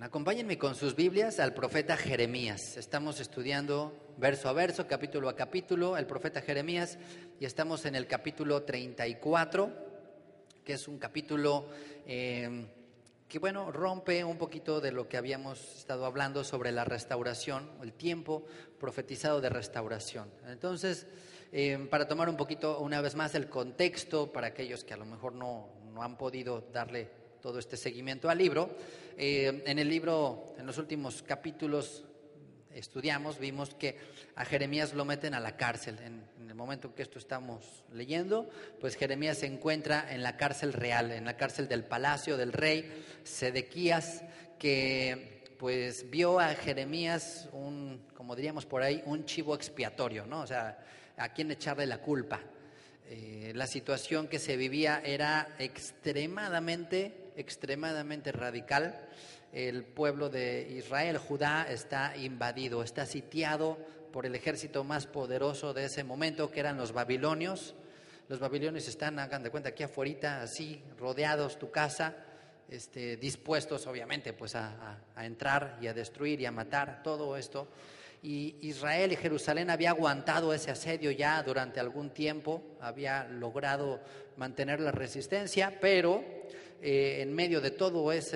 Bien, acompáñenme con sus Biblias al profeta Jeremías. Estamos estudiando verso a verso, capítulo a capítulo, el profeta Jeremías, y estamos en el capítulo 34, que es un capítulo que, rompe un poquito de lo que habíamos estado hablando sobre la restauración, el tiempo profetizado de restauración. Entonces, para tomar un poquito, una vez más, el contexto, para aquellos que a lo mejor no han podido darle todo este seguimiento al libro. En el libro, en los últimos capítulos vimos que a Jeremías lo meten a la cárcel. En el momento en que esto estamos leyendo, pues Jeremías se encuentra en la cárcel real, en la cárcel del palacio del rey Sedequías, que pues vio a Jeremías como diríamos por ahí, un chivo expiatorio, ¿no? O sea, a quién echarle la culpa. La situación que se vivía era extremadamente radical. El pueblo de Israel, Judá, está invadido, está sitiado por el ejército más poderoso de ese momento, que eran los babilonios. Los babilonios están, hagan de cuenta, aquí afuera, así, rodeados tu casa, dispuestos obviamente pues a entrar y a destruir y a matar todo esto. Y Israel y Jerusalén había aguantado ese asedio ya durante algún tiempo, había logrado mantener la resistencia, pero en medio de todo esa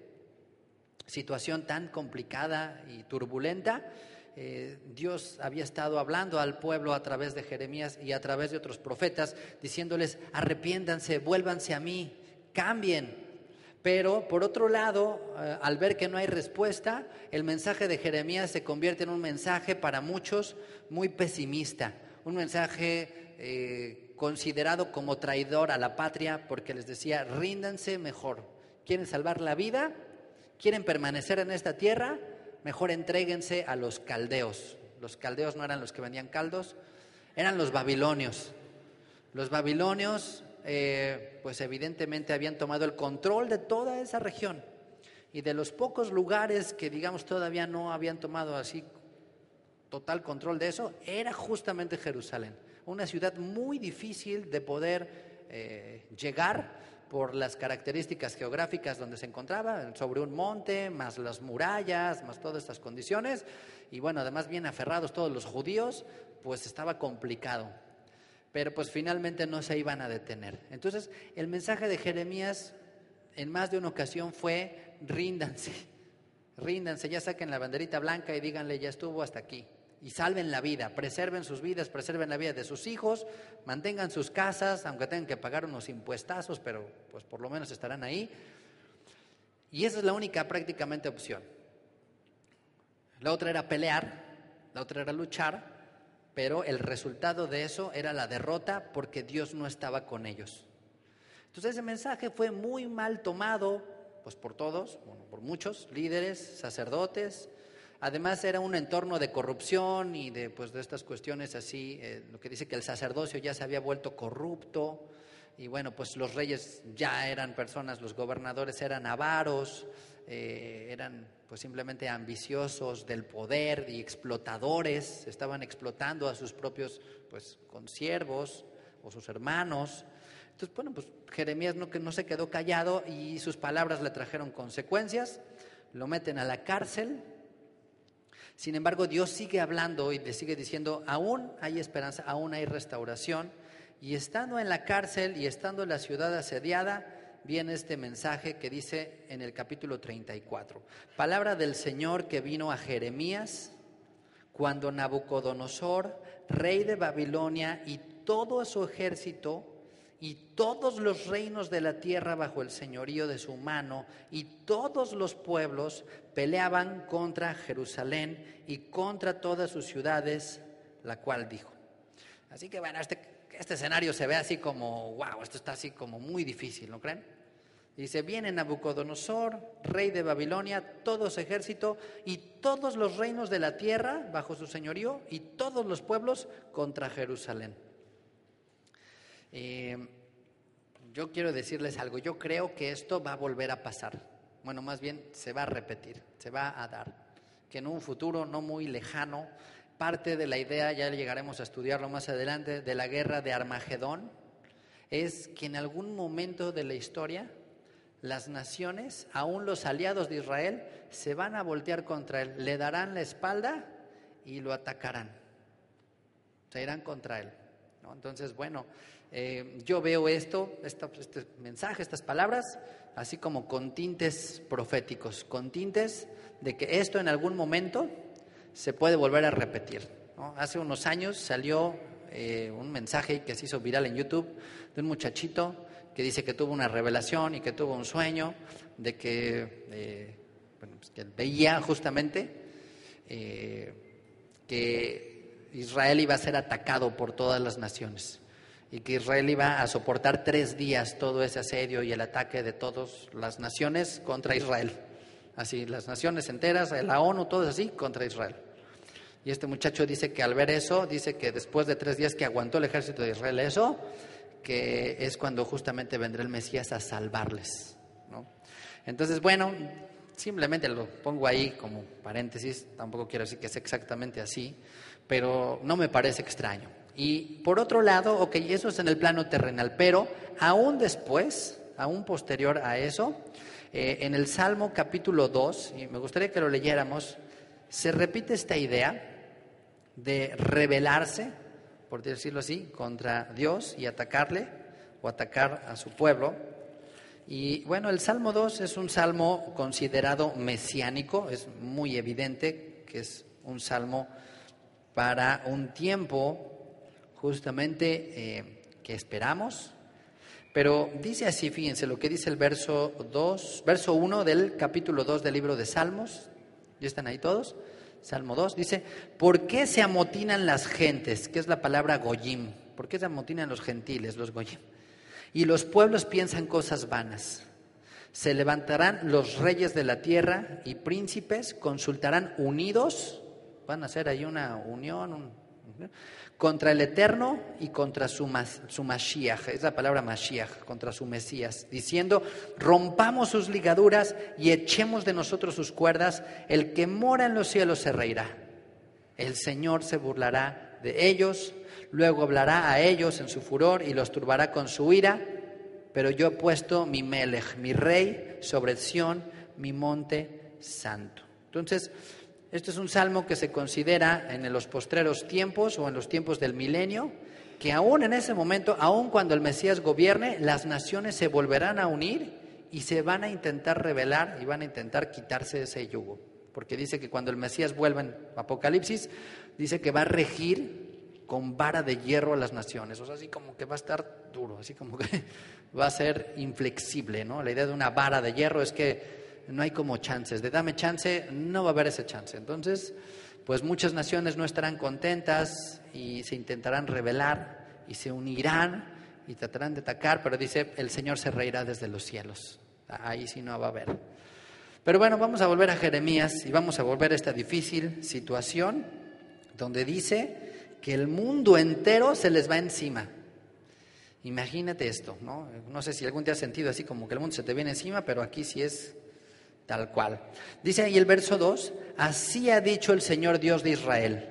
situación tan complicada y turbulenta, Dios había estado hablando al pueblo a través de Jeremías y a través de otros profetas, diciéndoles: arrepiéntanse, vuélvanse a mí, cambien. Pero por otro lado, al ver que no hay respuesta, el mensaje de Jeremías se convierte en un mensaje para muchos muy pesimista, un mensaje considerado como traidor a la patria, porque les decía: ríndanse mejor. ¿Quieren salvar la vida? ¿Quieren permanecer en esta tierra? Mejor entréguense a los caldeos. Los caldeos no eran los que vendían caldos, eran los babilonios. Los babilonios pues evidentemente habían tomado el control de toda esa región, y de los pocos lugares que digamos todavía no habían tomado así total control de eso, era justamente Jerusalén, una ciudad muy difícil de poder llegar por las características geográficas donde se encontraba, sobre un monte, más las murallas, más todas estas condiciones, y bueno, además bien aferrados todos los judíos, pues estaba complicado. Pero pues finalmente no se iban a detener. Entonces el mensaje de Jeremías en más de una ocasión fue: ríndanse, ya saquen la banderita blanca y díganle: ya estuvo, hasta aquí. Y salven la vida, preserven sus vidas, preserven la vida de sus hijos, mantengan sus casas, aunque tengan que pagar unos impuestazos, pero pues por lo menos estarán ahí. Y esa es la única prácticamente opción. La otra era pelear, la otra era luchar, pero el resultado de eso era la derrota, porque Dios no estaba con ellos. Entonces ese mensaje fue muy mal tomado pues por todos, por muchos líderes, sacerdotes. Además era un entorno de corrupción y de estas cuestiones así, lo que dice que el sacerdocio ya se había vuelto corrupto, y bueno, pues los reyes ya eran personas, los gobernadores eran avaros, eran pues simplemente ambiciosos del poder y explotadores, estaban explotando a sus propios pues consiervos o sus hermanos. Entonces pues Jeremías no se quedó callado, y sus palabras le trajeron consecuencias. Lo meten a la cárcel. Sin embargo, Dios sigue hablando y le sigue diciendo: aún hay esperanza, aún hay restauración. Y estando en la cárcel y estando en la ciudad asediada, viene este mensaje que dice en el capítulo 34: palabra del Señor que vino a Jeremías cuando Nabucodonosor, rey de Babilonia, y todo su ejército y todos los reinos de la tierra bajo el señorío de su mano y todos los pueblos peleaban contra Jerusalén y contra todas sus ciudades, la cual dijo. Así que bueno, este escenario se ve así como, wow, esto está así como muy difícil, ¿no creen? Dice: viene Nabucodonosor, rey de Babilonia, todo su ejército y todos los reinos de la tierra bajo su señorío y todos los pueblos contra Jerusalén. Yo quiero decirles algo. Yo creo que esto va a volver a pasar. Bueno, más bien se va a repetir, se va a dar. Que en un futuro no muy lejano, parte de la idea, ya llegaremos a estudiarlo más adelante, de la guerra de Armagedón, es que en algún momento de la historia las naciones, aún los aliados de Israel, se van a voltear contra él, le darán la espalda y lo atacarán, se irán contra él, ¿no? Entonces, bueno, yo veo este mensaje, estas palabras, así como con tintes proféticos, con tintes de que esto en algún momento se puede volver a repetir, ¿no? Hace unos años salió un mensaje que se hizo viral en YouTube de un muchachito que dice que tuvo una revelación y que tuvo un sueño de que, que veía justamente que Israel iba a ser atacado por todas las naciones y que Israel iba a soportar 3 días todo ese asedio y el ataque de todas las naciones contra Israel. Así, las naciones enteras, la ONU, todo así, contra Israel. Y este muchacho dice que al ver eso, dice que después de 3 días que aguantó el ejército de Israel eso, que es cuando justamente vendrá el Mesías a salvarles, ¿no? Entonces, bueno, simplemente lo pongo ahí como paréntesis, tampoco quiero decir que es exactamente así, pero no me parece extraño. Y por otro lado, ok, eso es en el plano terrenal, pero aún después, aún posterior a eso, en el Salmo capítulo 2, y me gustaría que lo leyéramos, se repite esta idea de rebelarse, por decirlo así, contra Dios y atacarle o atacar a su pueblo. Y bueno, el Salmo 2 es un salmo considerado mesiánico, es muy evidente que es un salmo para un tiempo justamente que esperamos. Pero dice así, fíjense lo que dice el verso 1 del capítulo 2 del libro de Salmos. ¿Ya están ahí todos? Salmo 2 dice: ¿por qué se amotinan las gentes? Que es la palabra goyim. ¿Por qué se amotinan los gentiles, los goyim? Y los pueblos piensan cosas vanas. Se levantarán los reyes de la tierra y príncipes consultarán unidos. Van a hacer ahí una unión contra el Eterno y contra su Mashiach, es la palabra Mashiach, contra su Mesías, diciendo: rompamos sus ligaduras y echemos de nosotros sus cuerdas, el que mora en los cielos se reirá. El Señor se burlará de ellos, luego hablará a ellos en su furor y los turbará con su ira, pero yo he puesto mi Melech, mi rey, sobre Sión, mi monte santo. Entonces, este es un salmo que se considera en los postreros tiempos o en los tiempos del milenio, que aún en ese momento, aún cuando el Mesías gobierne, las naciones se volverán a unir y se van a intentar rebelar y van a intentar quitarse ese yugo. Porque dice que cuando el Mesías vuelva en Apocalipsis, dice que va a regir con vara de hierro a las naciones. O sea, así como que va a estar duro, así como que va a ser inflexible, ¿no? La idea de una vara de hierro es que no hay como chances, de dame chance, no va a haber ese chance. Entonces, pues muchas naciones no estarán contentas y se intentarán rebelar y se unirán y tratarán de atacar, pero dice, el Señor se reirá desde los cielos. Ahí sí no va a haber. Pero bueno, vamos a volver a Jeremías y vamos a volver a esta difícil situación donde dice que el mundo entero se les va encima. Imagínate esto, ¿no? No sé si algún día has sentido así como que el mundo se te viene encima, pero aquí sí es tal cual. Dice ahí el verso 2, así ha dicho el Señor Dios de Israel,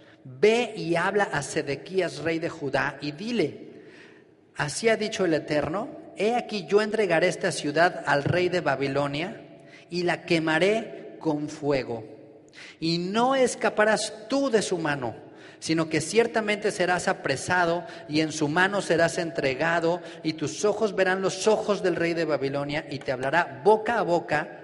ve y habla a Sedequías, rey de Judá, y dile, así ha dicho el Eterno, he aquí yo entregaré esta ciudad al rey de Babilonia y la quemaré con fuego. Y no escaparás tú de su mano, sino que ciertamente serás apresado y en su mano serás entregado, y tus ojos verán los ojos del rey de Babilonia y te hablará boca a boca,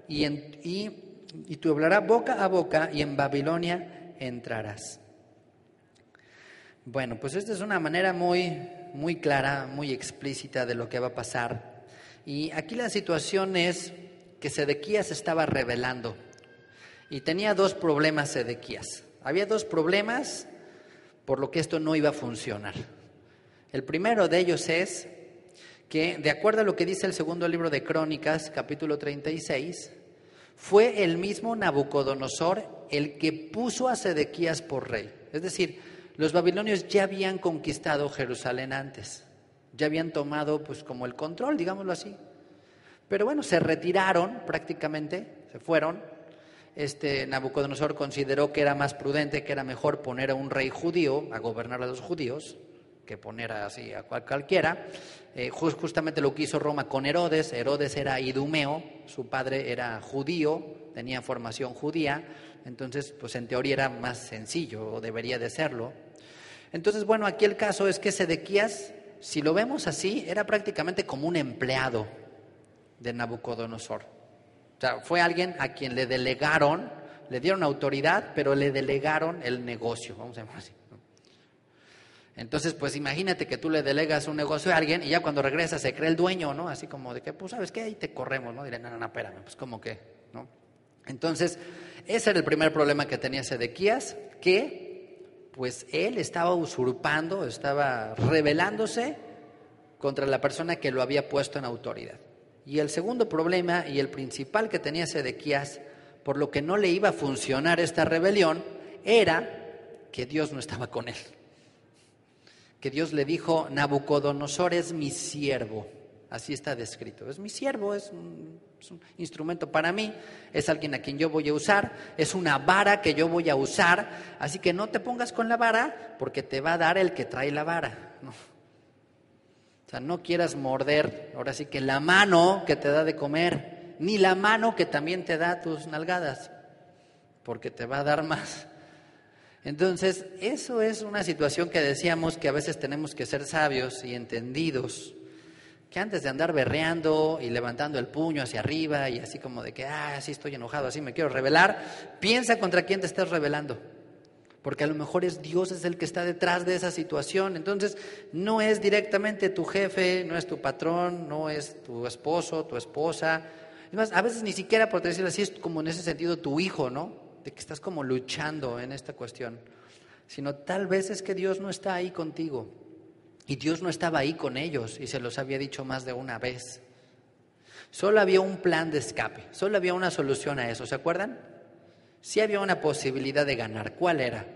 y tú hablarás boca a boca y en Babilonia entrarás. Bueno, pues esta es una manera muy clara, muy explícita de lo que va a pasar. Y aquí la situación es que Sedequías estaba rebelando y tenía 2 problemas Sedequías. Había 2 problemas por lo que esto no iba a funcionar. El primero de ellos es que, de acuerdo a lo que dice el segundo libro de Crónicas, capítulo 36, fue el mismo Nabucodonosor el que puso a Sedequías por rey. Es decir, los babilonios ya habían conquistado Jerusalén antes, ya habían tomado pues como el control, digámoslo así. Pero bueno, se retiraron prácticamente, se fueron. Nabucodonosor consideró que era más prudente, que era mejor poner a un rey judío a gobernar a los judíos, que poner así a cualquiera. Justamente lo que hizo Roma con Herodes. Herodes era idumeo, su padre era judío, tenía formación judía, entonces pues en teoría era más sencillo, o debería de serlo. Entonces, bueno, aquí el caso es que Sedequías, si lo vemos así, era prácticamente como un empleado de Nabucodonosor. O sea, fue alguien a quien le delegaron, le dieron autoridad, pero le delegaron el negocio, vamos a llamarlo así. Entonces, pues imagínate que tú le delegas un negocio a alguien y ya cuando regresa se cree el dueño, ¿no? Así como de que, pues, ¿sabes qué? Ahí te corremos, ¿no? Diré, no, espérame, pues, ¿cómo que? ¿No? Entonces, ese era el primer problema que tenía Sedequías, que, pues, él estaba usurpando, estaba rebelándose contra la persona que lo había puesto en autoridad. Y el segundo problema y el principal que tenía Sedequías, por lo que no le iba a funcionar esta rebelión, era que Dios no estaba con él. Que Dios le dijo, Nabucodonosor es mi siervo, así está descrito, es mi siervo, es un instrumento para mí, es alguien a quien yo voy a usar, es una vara que yo voy a usar, así que no te pongas con la vara porque te va a dar el que trae la vara, ¿no? O sea, no quieras morder, ahora sí que la mano que te da de comer, ni la mano que también te da tus nalgadas, porque te va a dar más. Entonces, eso es una situación que decíamos que a veces tenemos que ser sabios y entendidos, que antes de andar berreando y levantando el puño hacia arriba y así como de que, sí estoy enojado, así me quiero rebelar, piensa contra quién te estás rebelando, porque a lo mejor es Dios es el que está detrás de esa situación. Entonces, no es directamente tu jefe, no es tu patrón, no es tu esposo, tu esposa, además, a veces ni siquiera, por decirlo así, es como en ese sentido tu hijo, ¿no? De que estás como luchando en esta cuestión, sino tal vez es que Dios no está ahí contigo y Dios no estaba ahí con ellos y se los había dicho más de una vez. Solo había un plan de escape, solo había una solución a eso, ¿se acuerdan? Sí había una posibilidad de ganar. ¿Cuál era?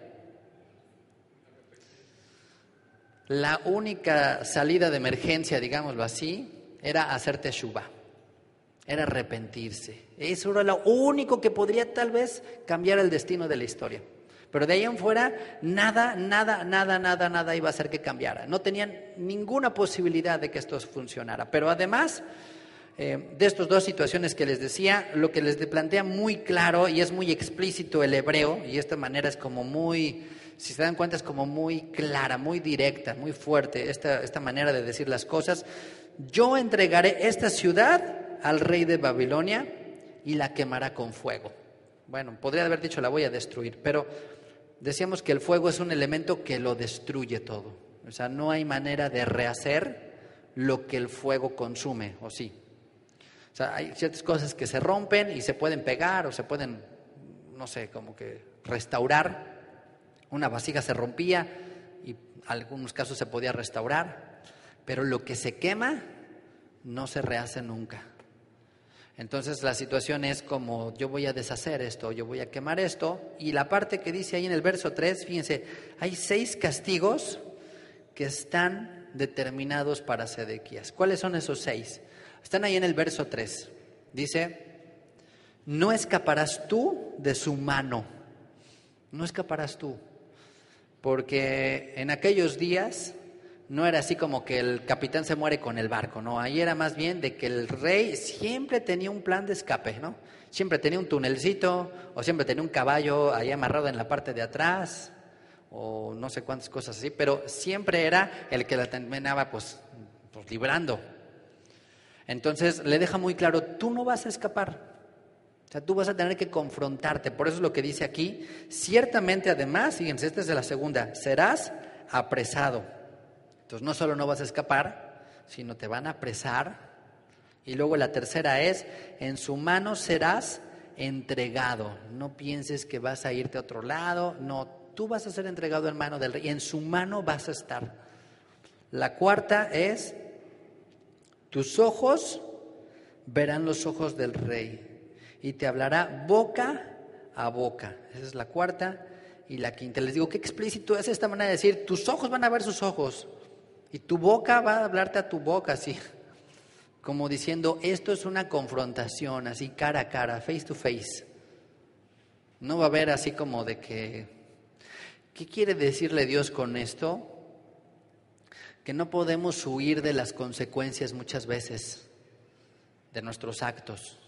La única salida de emergencia, digámoslo así, era hacer teshuvá. Era arrepentirse. Eso era lo único que podría tal vez cambiar el destino de la historia. Pero de ahí en fuera, nada iba a hacer que cambiara. No tenían ninguna posibilidad de que esto funcionara. Pero además de estas dos situaciones que les decía, lo que les plantea muy claro y es muy explícito el hebreo, y esta manera es como muy, si se dan cuenta, es como muy clara, muy directa, muy fuerte, esta manera de decir las cosas. Yo entregaré esta ciudad al rey de Babilonia y la quemará con fuego. Bueno, podría haber dicho la voy a destruir, pero decíamos que el fuego es un elemento que lo destruye todo. O sea, no hay manera de rehacer lo que el fuego consume, ¿o sí? O sea, hay ciertas cosas que se rompen y se pueden pegar o se pueden, no sé, como que restaurar. Una vasija se rompía y en algunos casos se podía restaurar, pero lo que se quema no se rehace nunca. Entonces la situación es como yo voy a deshacer esto, yo voy a quemar esto. Y la parte que dice ahí en el verso 3, fíjense, hay 6 castigos que están determinados para Sedequías. ¿Cuáles son esos 6? Están ahí en el verso 3. Dice, no escaparás tú de su mano. No escaparás tú. Porque en aquellos días no era así como que el capitán se muere con el barco, no, ahí era más bien de que el rey siempre tenía un plan de escape, ¿no? Siempre tenía un tunelcito o siempre tenía un caballo ahí amarrado en la parte de atrás o no sé cuántas cosas así, pero siempre era el que la terminaba pues librando. Entonces le deja muy claro, tú no vas a escapar. O sea, tú vas a tener que confrontarte. Por eso es lo que dice aquí. Ciertamente, además, fíjense, esta es de la segunda, serás apresado. Entonces, no solo no vas a escapar, sino te van a apresar. Y luego la tercera es, en su mano serás entregado. No pienses que vas a irte a otro lado. No, tú vas a ser entregado en mano del rey. Y en su mano vas a estar. La cuarta es, tus ojos verán los ojos del rey. Y te hablará boca a boca. Esa es la cuarta. Y la quinta, les digo, qué explícito es esta manera de decir, tus ojos van a ver sus ojos. Y tu boca va a hablarte a tu boca, así. Como diciendo, esto es una confrontación, así cara a cara, face to face. No va a haber así como de que, ¿qué quiere decirle Dios con esto? que no podemos huir de las consecuencias muchas veces de nuestros actos.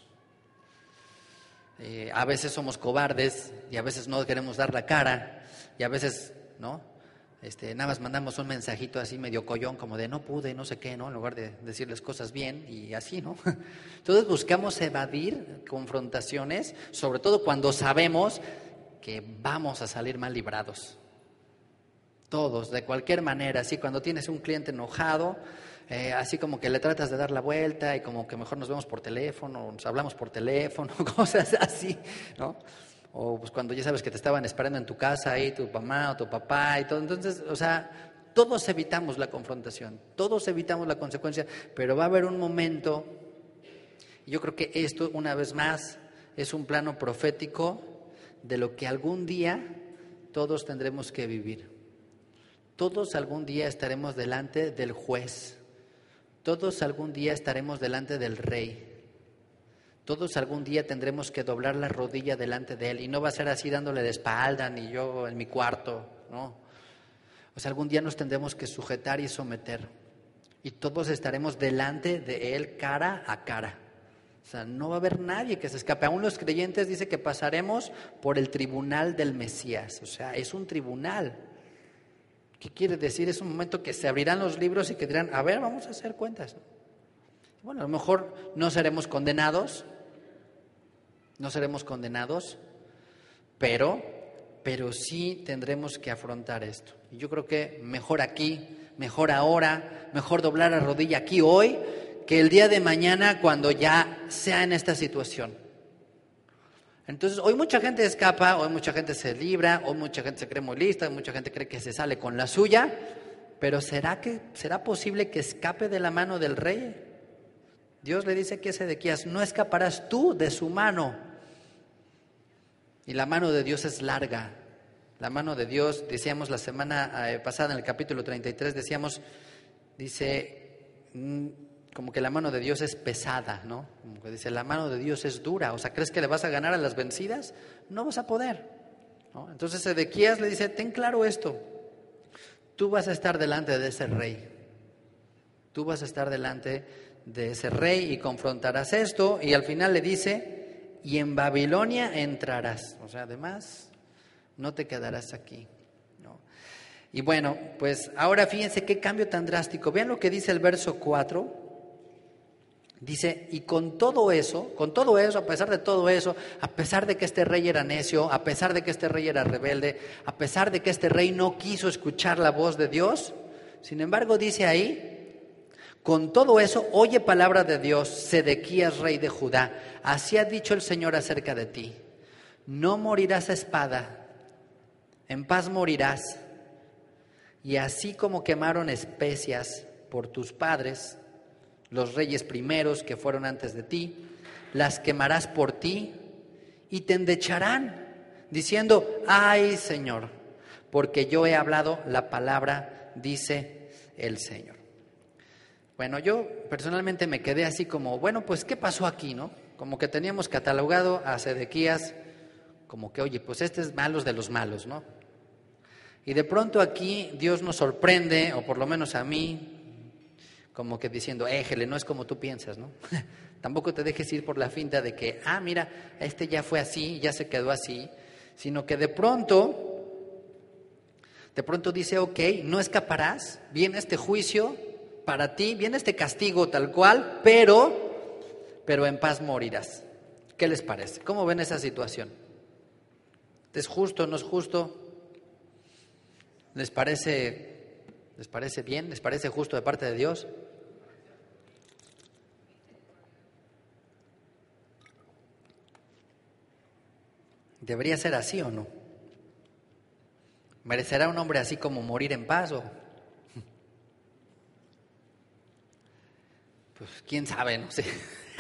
A veces somos cobardes y a veces no queremos dar la cara y a veces, ¿no? Nada más mandamos un mensajito así medio collón como de no pude, no sé qué, ¿no? En lugar de decirles cosas bien y así, ¿no? Entonces buscamos evadir confrontaciones, sobre todo cuando sabemos que vamos a salir mal librados. Todos, de cualquier manera, así cuando tienes un cliente enojado, así como que le tratas de dar la vuelta y como que mejor nos vemos por teléfono, nos hablamos por teléfono, cosas así, ¿no? O pues cuando ya sabes que te estaban esperando en tu casa ahí tu mamá o tu papá y todo. Entonces, o sea, todos evitamos la confrontación, todos evitamos la consecuencia, pero va a haber un momento, y yo creo que esto, una vez más, es un plano profético de lo que algún día todos tendremos que vivir. Todos algún día estaremos delante del juez, todos algún día estaremos delante del rey. Todos algún día tendremos que doblar la rodilla delante de Él y no va a ser así dándole de espalda ni yo en mi cuarto, ¿no? O sea, algún día nos tendremos que sujetar y someter y todos estaremos delante de Él cara a cara. O sea, no va a haber nadie que se escape. Aún los creyentes dicen que pasaremos por el tribunal del Mesías. O sea, es un tribunal. ¿Qué quiere decir? Es un momento que se abrirán los libros y que dirán, a ver, vamos a hacer cuentas. Bueno, a lo mejor no seremos condenados, pero sí tendremos que afrontar esto. Y yo creo que mejor aquí, mejor ahora, mejor doblar la rodilla aquí hoy, que el día de mañana cuando ya sea en esta situación. Entonces, hoy mucha gente escapa, hoy mucha gente se libra, hoy mucha gente se cree muy lista, hoy mucha gente cree que se sale con la suya, pero ¿será posible que escape de la mano del rey? Dios le dice aquí a Sedequías, no escaparás tú de su mano. Y la mano de Dios es larga. La mano de Dios, decíamos la semana pasada en el capítulo 33, dice, como que la mano de Dios es pesada, ¿no? Como que dice, la mano de Dios es dura. O sea, ¿crees que le vas a ganar a las vencidas? No vas a poder, ¿no? Entonces Sedequías le dice, ten claro esto, tú vas a estar delante de ese rey. Tú vas a estar delante de ese rey y confrontarás esto. Y al final le dice, y en Babilonia entrarás. O sea, además, no te quedarás aquí, ¿no? Y bueno, pues ahora fíjense qué cambio tan drástico. Vean lo que dice el verso 4. Dice, y con todo eso, a pesar de todo eso, a pesar de que este rey era necio, a pesar de que este rey era rebelde, a pesar de que este rey no quiso escuchar la voz de Dios, sin embargo dice ahí, con todo eso, oye palabra de Dios, Sedequías, rey de Judá, así ha dicho el Señor acerca de ti, no morirás a espada, en paz morirás, y así como quemaron especias por tus padres, los reyes primeros que fueron antes de ti, las quemarás por ti y te endecharán, diciendo, ay Señor, porque yo he hablado la palabra, dice el Señor. Bueno, yo personalmente me quedé así como, bueno, pues ¿qué pasó aquí, no? Como que teníamos catalogado a Sedequías como que, oye, pues este es malos de los malos, ¿no? Y de pronto aquí Dios nos sorprende, o por lo menos a mí, como que diciendo, éjele, no es como tú piensas, ¿no? Tampoco te dejes ir por la finta de que, mira, este ya fue así, ya se quedó así, sino que de pronto dice, ok, no escaparás, viene este juicio para ti, viene este castigo tal cual, pero en paz morirás. ¿Qué les parece? ¿Cómo ven esa situación? ¿Es justo, no es justo? ¿Les parece bien? ¿Les parece justo de parte de Dios? ¿Debería ser así o no? ¿Merecerá un hombre así como morir en paz o...? Pues quién sabe, no sé.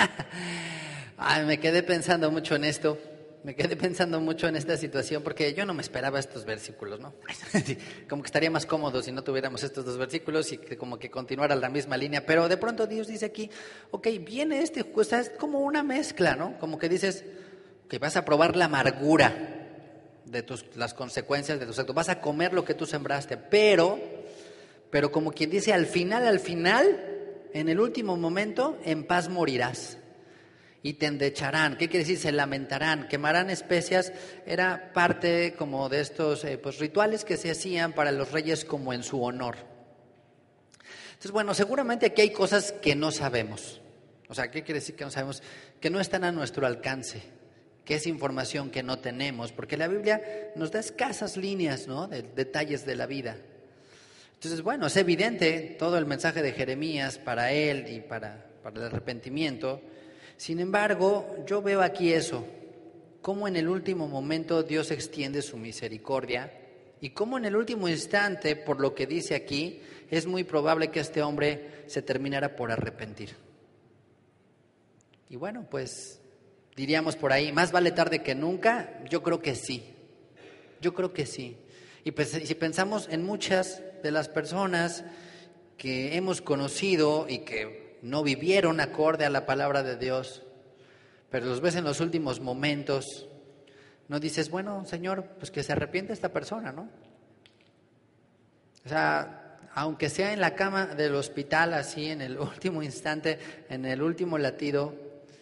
Me quedé pensando mucho en esto. Me quedé pensando mucho en esta situación porque yo no me esperaba estos versículos, ¿no? Como que estaría más cómodo si no tuviéramos estos dos versículos y que como que continuara la misma línea. Pero de pronto Dios dice aquí, ok, viene o sea, es como una mezcla, ¿no? Como que dices que vas a probar la amargura de las consecuencias de tus actos. Vas a comer lo que tú sembraste, pero pero como quien dice, al final, en el último momento, en paz morirás. Y te endecharán. ¿Qué quiere decir? Se lamentarán, quemarán especias. Era parte como de estos rituales que se hacían para los reyes como en su honor. Entonces, bueno, seguramente aquí hay cosas que no sabemos. O sea, ¿qué quiere decir que no sabemos? Que no están a nuestro alcance, que es información que no tenemos, porque la Biblia nos da escasas líneas, ¿no?, de detalles de la vida. Entonces, bueno, es evidente todo el mensaje de Jeremías para él y para el arrepentimiento. Sin embargo, yo veo aquí eso, cómo en el último momento Dios extiende su misericordia y cómo en el último instante, por lo que dice aquí, es muy probable que este hombre se terminara por arrepentir. Y bueno, pues diríamos por ahí, más vale tarde que nunca. Yo creo que sí. Y pues, si pensamos en muchas de las personas que hemos conocido y que no vivieron acorde a la palabra de Dios, pero los ves en los últimos momentos, no dices, bueno, Señor, pues que se arrepiente esta persona, ¿no? O sea, aunque sea en la cama del hospital, así en el último instante, en el último latido,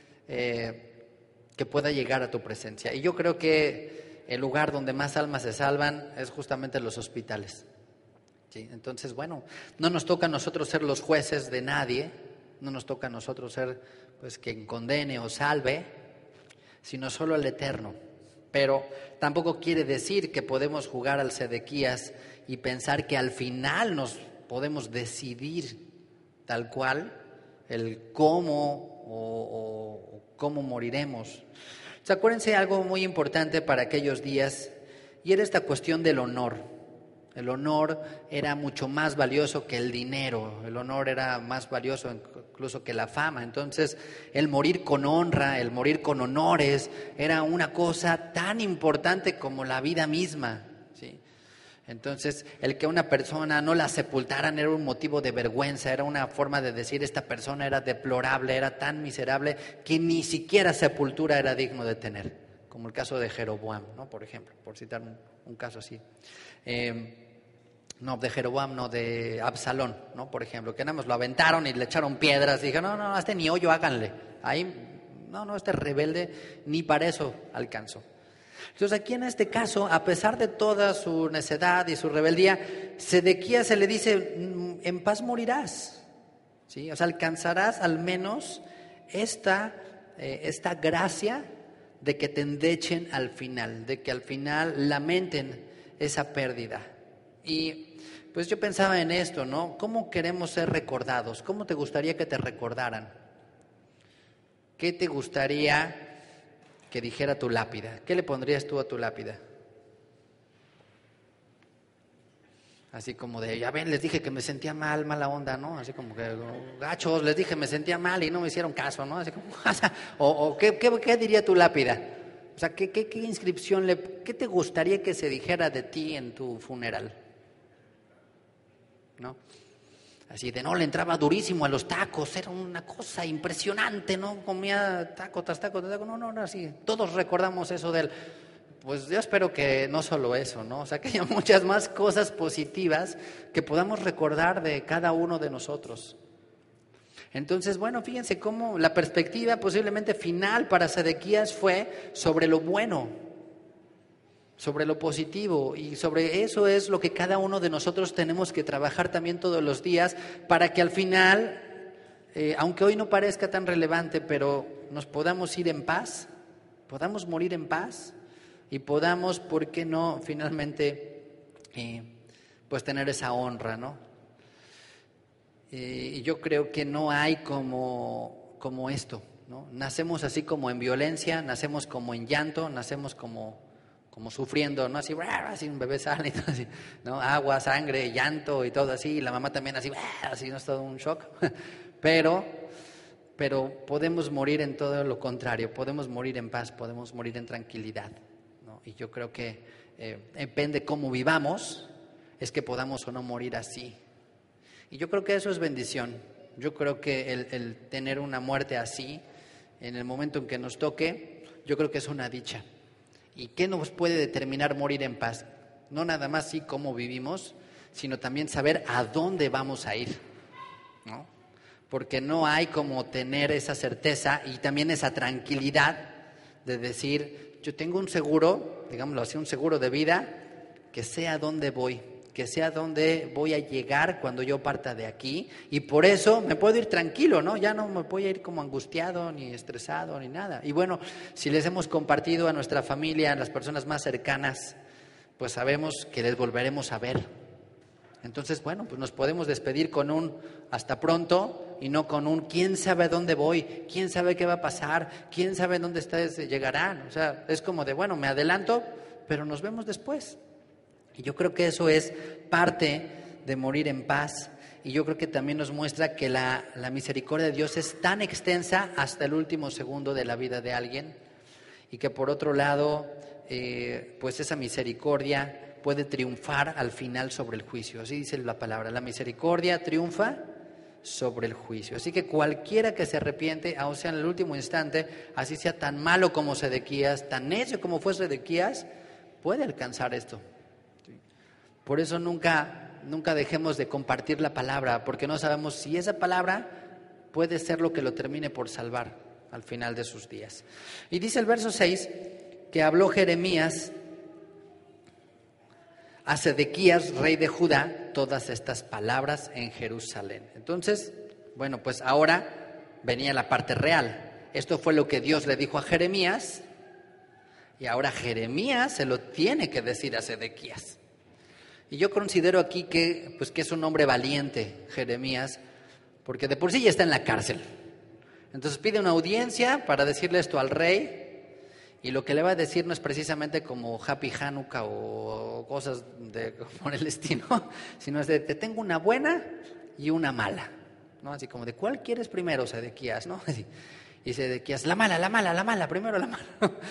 que pueda llegar a tu presencia. Y yo creo que el lugar donde más almas se salvan es justamente los hospitales. ¿Sí? Entonces, bueno, no nos toca a nosotros ser los jueces de nadie, no nos toca a nosotros ser pues quien condene o salve, sino solo el Eterno. Pero tampoco quiere decir que podemos jugar al Sedequías y pensar que al final nos podemos decidir tal cual el cómo o cómo moriremos. ¿Se acuérdense algo muy importante para aquellos días? Y era esta cuestión del honor. El honor era mucho más valioso que el dinero. El honor era más valioso incluso que la fama. Entonces, el morir con honra, el morir con honores, era una cosa tan importante como la vida misma, ¿sí? Entonces, el que una persona no la sepultaran era un motivo de vergüenza, era una forma de decir esta persona era deplorable, era tan miserable que ni siquiera sepultura era digno de tener, como el caso de Jeroboam, ¿no? Por ejemplo, por citar un caso así. No, de Jeroboam, no, de Absalón, ¿no? Por ejemplo, que nada más lo aventaron y le echaron piedras y dijeron, no, este ni hoyo háganle. Ahí, no, este rebelde ni para eso alcanzó. Entonces aquí en este caso, a pesar de toda su necedad y su rebeldía, Sedequías se le dice, en paz morirás, ¿sí? O sea, alcanzarás al menos esta gracia de que te endechen al final, de que al final lamenten esa pérdida. Y pues yo pensaba en esto, ¿no? ¿Cómo queremos ser recordados? ¿Cómo te gustaría que te recordaran? ¿Qué te gustaría que dijera tu lápida? ¿Qué le pondrías tú a tu lápida? Así como de, ya ven, les dije que me sentía mal, mala onda, ¿no? Así como que, gachos, les dije me sentía mal y no me hicieron caso, ¿no? Así como, o ¿qué diría tu lápida? O sea, ¿qué inscripción, qué te gustaría que se dijera de ti en tu funeral? ¿No? Así de, no, le entraba durísimo a los tacos, era una cosa impresionante, ¿no? Comía taco tras taco, no, así. Todos recordamos eso de él. Pues yo espero que no solo eso, ¿no? O sea, que haya muchas más cosas positivas que podamos recordar de cada uno de nosotros. Entonces, bueno, fíjense cómo la perspectiva posiblemente final para Sedequías fue sobre lo bueno, sobre lo positivo, y sobre eso es lo que cada uno de nosotros tenemos que trabajar también todos los días para que al final, aunque hoy no parezca tan relevante, pero nos podamos ir en paz, podamos morir en paz y podamos, ¿por qué no?, finalmente pues tener esa honra, ¿no? Y yo creo que no hay como esto, ¿no? Nacemos así como en violencia, nacemos como en llanto, nacemos como sufriendo, ¿no? Así un bebé sale y todo así, ¿no? Agua, sangre, llanto y todo así, y la mamá también así, no es todo un shock. Pero podemos morir en todo lo contrario, podemos morir en paz, podemos morir en tranquilidad, ¿no? Y yo creo que depende cómo vivamos, es que podamos o no morir así. Y yo creo que eso es bendición. Yo creo que el tener una muerte así, en el momento en que nos toque, yo creo que es una dicha. ¿Y qué nos puede determinar morir en paz? No nada más sí cómo vivimos, sino también saber a dónde vamos a ir, ¿no? Porque no hay como tener esa certeza y también esa tranquilidad de decir, yo tengo un seguro, digámoslo así, un seguro de vida, que sé a dónde voy, que sé a dónde voy a llegar cuando yo parta de aquí, y por eso me puedo ir tranquilo, ¿no? Ya no me voy a ir como angustiado, ni estresado, ni nada. Y bueno, si les hemos compartido a nuestra familia, a las personas más cercanas, pues sabemos que les volveremos a ver. Entonces, bueno, pues nos podemos despedir con un hasta pronto y no con un quién sabe a dónde voy, quién sabe qué va a pasar, quién sabe dónde ustedes llegarán. O sea, es como de, bueno, me adelanto, pero nos vemos después. Y yo creo que eso es parte de morir en paz. Y yo creo que también nos muestra que la misericordia de Dios es tan extensa hasta el último segundo de la vida de alguien. Y que por otro lado, pues esa misericordia puede triunfar al final sobre el juicio. Así dice la palabra, la misericordia triunfa sobre el juicio. Así que cualquiera que se arrepiente, aun sea en el último instante, así sea tan malo como Sedequías, tan necio como fue Sedequías, puede alcanzar esto. Por eso nunca dejemos de compartir la palabra, porque no sabemos si esa palabra puede ser lo que lo termine por salvar al final de sus días. Y dice el verso 6 que habló Jeremías a Sedequías, rey de Judá, todas estas palabras en Jerusalén. Entonces, bueno, pues ahora venía la parte real. Esto fue lo que Dios le dijo a Jeremías, y ahora Jeremías se lo tiene que decir a Sedequías. Y yo considero aquí que es un hombre valiente, Jeremías, porque de por sí ya está en la cárcel. Entonces pide una audiencia para decirle esto al rey, y lo que le va a decir no es precisamente como Happy Hanukkah o cosas por el estilo, sino es de, te tengo una buena y una mala, ¿no? Así como de, ¿cuál quieres primero, Sedequías, no? Y Sedequías, la mala, primero la mala.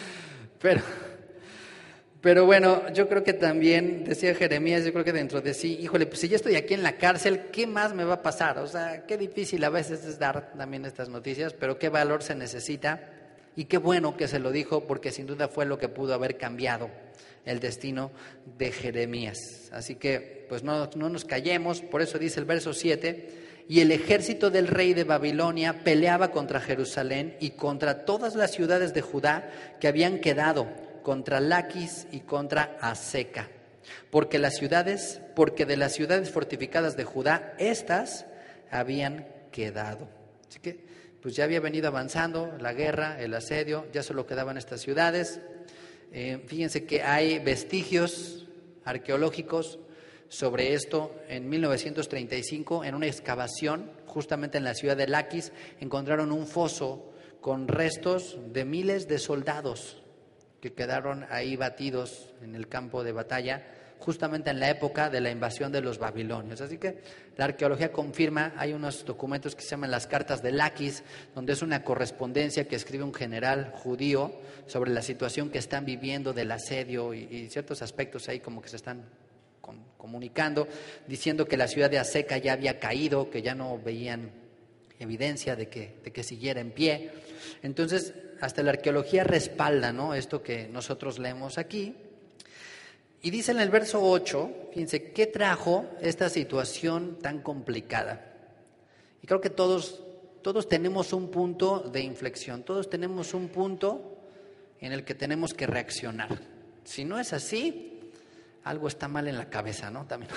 Pero bueno, yo creo que también, decía Jeremías, yo creo que dentro de sí, híjole, pues si yo estoy aquí en la cárcel, ¿qué más me va a pasar? O sea, qué difícil a veces es dar también estas noticias, pero qué valor se necesita. Y qué bueno que se lo dijo, porque sin duda fue lo que pudo haber cambiado el destino de Jeremías. Así que pues no nos callemos, por eso dice el verso 7, y el ejército del rey de Babilonia peleaba contra Jerusalén y contra todas las ciudades de Judá que habían quedado, contra Laquis y contra Aseca, porque de las ciudades fortificadas de Judá, estas habían quedado. Así que pues ya había venido avanzando la guerra, el asedio, ya solo quedaban estas ciudades. Fíjense que hay vestigios arqueológicos sobre esto. En 1935, en una excavación, justamente en la ciudad de Laquis, encontraron un foso con restos de miles de soldados que quedaron ahí batidos en el campo de batalla, justamente en la época de la invasión de los babilonios. Así que la arqueología confirma, hay unos documentos que se llaman las cartas de Laquis, donde es una correspondencia que escribe un general judío sobre la situación que están viviendo del asedio y ciertos aspectos ahí como que se están comunicando, diciendo que la ciudad de Aseca ya había caído, que ya no veían evidencia de que siguiera en pie. Entonces, hasta la arqueología respalda, ¿no?, esto que nosotros leemos aquí. Y dice en el verso 8, fíjense, ¿qué trajo esta situación tan complicada? Y creo que todos tenemos un punto de inflexión, todos tenemos un punto en el que tenemos que reaccionar. Si no es así, algo está mal en la cabeza, ¿no? También.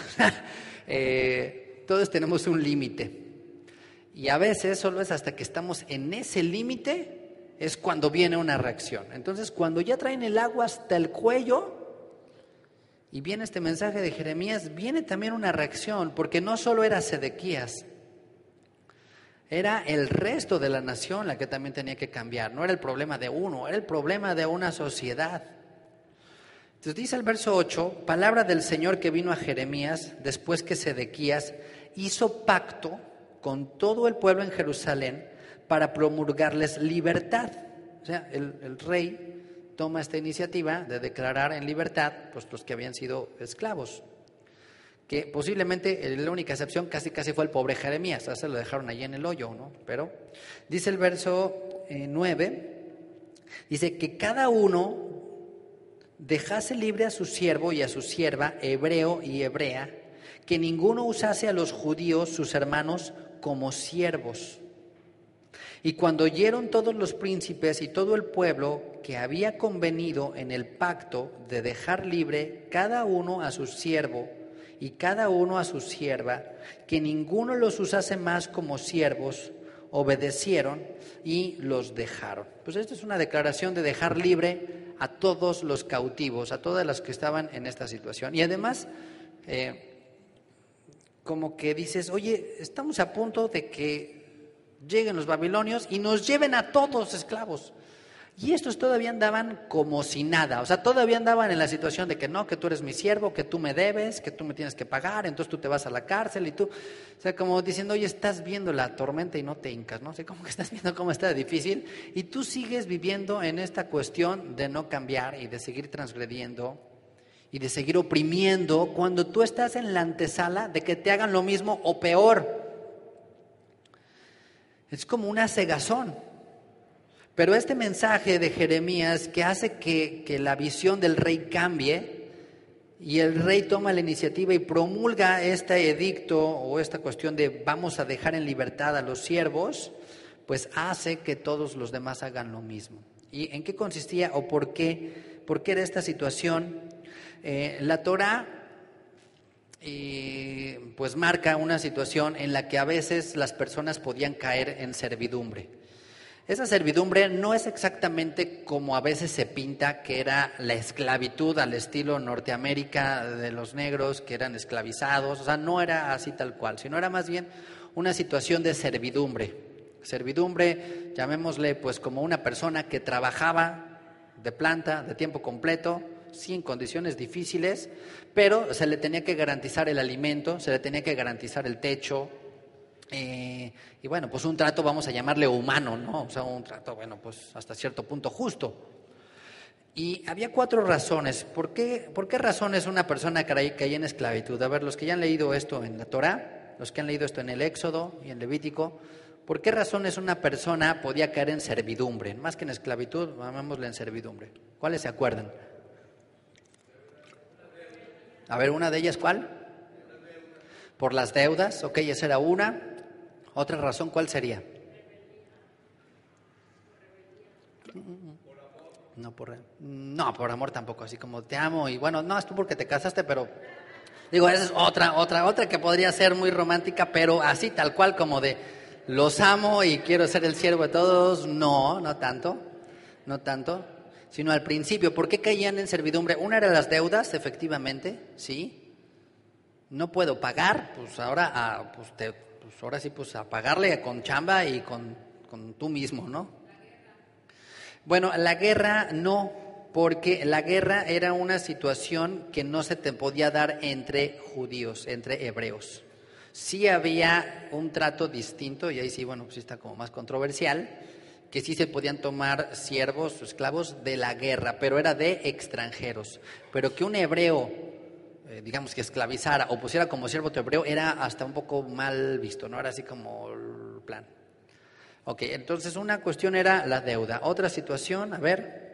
Todos tenemos un límite. Y a veces solo es hasta que estamos en ese límite, es cuando viene una reacción. Entonces, cuando ya traen el agua hasta el cuello, y viene este mensaje de Jeremías, viene también una reacción, porque no solo era Sedequías, era el resto de la nación la que también tenía que cambiar. No era el problema de uno, era el problema de una sociedad. Entonces dice el verso 8, palabra del Señor que vino a Jeremías después que Sedequías hizo pacto con todo el pueblo en Jerusalén para promulgarles libertad. O sea, el rey toma esta iniciativa de declarar en libertad pues los que habían sido esclavos, que posiblemente la única excepción casi fue el pobre Jeremías, se lo dejaron allí en el hoyo, ¿no? Pero dice el verso 9, dice que cada uno dejase libre a su siervo y a su sierva, hebreo y hebrea, que ninguno usase a los judíos, sus hermanos, como siervos. Y cuando oyeron todos los príncipes y todo el pueblo que había convenido en el pacto de dejar libre cada uno a su siervo y cada uno a su sierva, que ninguno los usase más como siervos, obedecieron y los dejaron. Pues esta es una declaración de dejar libre a todos los cautivos, a todas las que estaban en esta situación. Y además, como que dices, oye, estamos a punto de que lleguen los babilonios y nos lleven a todos esclavos. Y estos todavía andaban como si nada, o sea, todavía andaban en la situación de que no, que tú eres mi siervo, que tú me debes, que tú me tienes que pagar, entonces tú te vas a la cárcel y tú, o sea, como diciendo, oye, estás viendo la tormenta y no te hincas, ¿no? O sea, como que estás viendo cómo está difícil y tú sigues viviendo en esta cuestión de no cambiar y de seguir transgrediendo y de seguir oprimiendo cuando tú estás en la antesala de que te hagan lo mismo o peor. Es como una cegazón. Pero este mensaje de Jeremías que hace que la visión del rey cambie y el rey toma la iniciativa y promulga este edicto o esta cuestión de vamos a dejar en libertad a los siervos, pues hace que todos los demás hagan lo mismo. ¿Y en qué consistía o por qué era esta situación? La Torá pues marca una situación en la que a veces las personas podían caer en servidumbre. Esa servidumbre no es exactamente como a veces se pinta, que era la esclavitud al estilo Norteamérica de los negros que eran esclavizados, o sea, no era así tal cual, sino era más bien una situación de servidumbre. Servidumbre, llamémosle pues como una persona que trabajaba de planta, de tiempo completo, sí en condiciones difíciles, pero se le tenía que garantizar el alimento, se le tenía que garantizar el techo, y bueno, pues un trato, vamos a llamarle humano, ¿no? O sea, un trato, bueno, pues hasta cierto punto justo. Y había 4 razones. ¿Por qué razones una persona caía en esclavitud? A ver, los que ya han leído esto en la Torá, los que han leído esto en el Éxodo y en Levítico, ¿por qué razones una persona podía caer en servidumbre? Más que en esclavitud, llamémosle en servidumbre. ¿Cuáles se acuerdan? A ver, una de ellas, ¿cuál? Por las deudas, ok, esa era una. Otra razón, ¿cuál sería? No, por amor tampoco, así como te amo y bueno, no, es tú porque te casaste, pero digo, esa es otra que podría ser muy romántica, pero así tal cual como de los amo y quiero ser el siervo de todos, no tanto, sino al principio. ¿Por qué caían en servidumbre? Una era las deudas, efectivamente, sí. No puedo pagar, pues ahora ahora sí, pues a pagarle con chamba y con tú mismo, ¿no? Bueno, la guerra no, porque la guerra era una situación que no se te podía dar entre judíos, entre hebreos. Sí había un trato distinto, y ahí sí, bueno, pues sí está como más controversial, que sí se podían tomar siervos o esclavos de la guerra, pero era de extranjeros. Pero que un hebreo, digamos que esclavizara o pusiera como siervo otro hebreo, era hasta un poco mal visto, ¿no? Era así como el plan. Ok, entonces una cuestión era la deuda. Otra situación, a ver,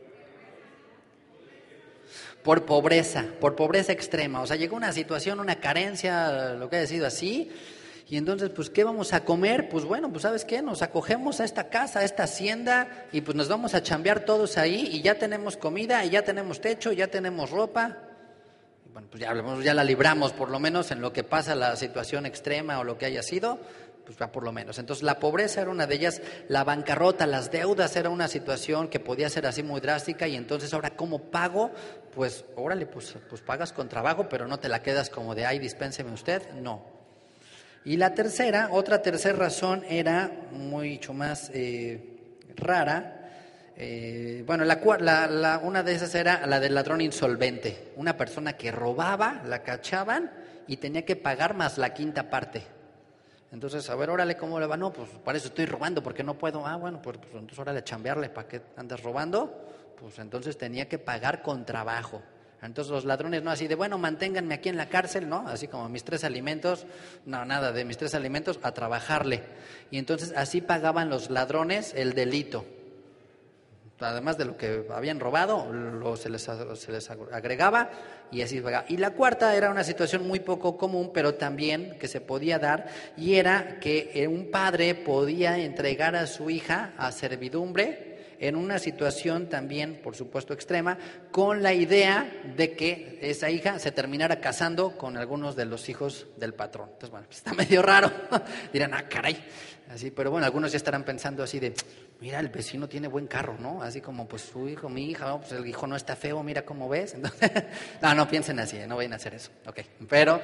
por pobreza extrema. O sea, llegó una situación, una carencia, lo que haya sido así, y entonces, pues, ¿qué vamos a comer? Pues bueno, pues, ¿sabes qué? Nos acogemos a esta casa, a esta hacienda, y pues nos vamos a chambear todos ahí, y ya tenemos comida, y ya tenemos techo, ya tenemos ropa. Bueno, pues ya la libramos, por lo menos en lo que pasa la situación extrema o lo que haya sido, pues ya por lo menos. Entonces la pobreza era una de ellas, la bancarrota, las deudas era una situación que podía ser así muy drástica, y entonces ahora ¿cómo pago? Pues órale, pues pagas con trabajo, pero no te la quedas como de ay, dispénseme usted, no. Y la otra tercera razón era mucho más rara. Bueno, una de esas era la del ladrón insolvente, una persona que robaba, la cachaban y tenía que pagar más la quinta parte. Entonces, a ver, órale, ¿cómo le va? No, pues para eso estoy robando, porque no puedo. Ah, bueno, pues entonces órale, chambearle, ¿para qué andas robando? Pues entonces tenía que pagar con trabajo. Entonces los ladrones no así de, bueno, manténganme aquí en la cárcel, ¿no? Así como mis 3 alimentos, no, nada de mis 3 alimentos, a trabajarle. Y entonces así pagaban los ladrones el delito. además de lo que habían robado, se les agregaba y así pagaba. Y la cuarta era una situación muy poco común, pero también que se podía dar, y era que un padre podía entregar a su hija a servidumbre en una situación también, por supuesto, extrema, con la idea de que esa hija se terminara casando con algunos de los hijos del patrón. Entonces, bueno, pues está medio raro. Dirán, caray. Así, pero bueno, algunos ya estarán pensando así de, mira, el vecino tiene buen carro, ¿no? Así como, pues su hijo, mi hija, pues el hijo no está feo, mira cómo ves. Entonces, no piensen así, no vayan a hacer eso. Ok, pero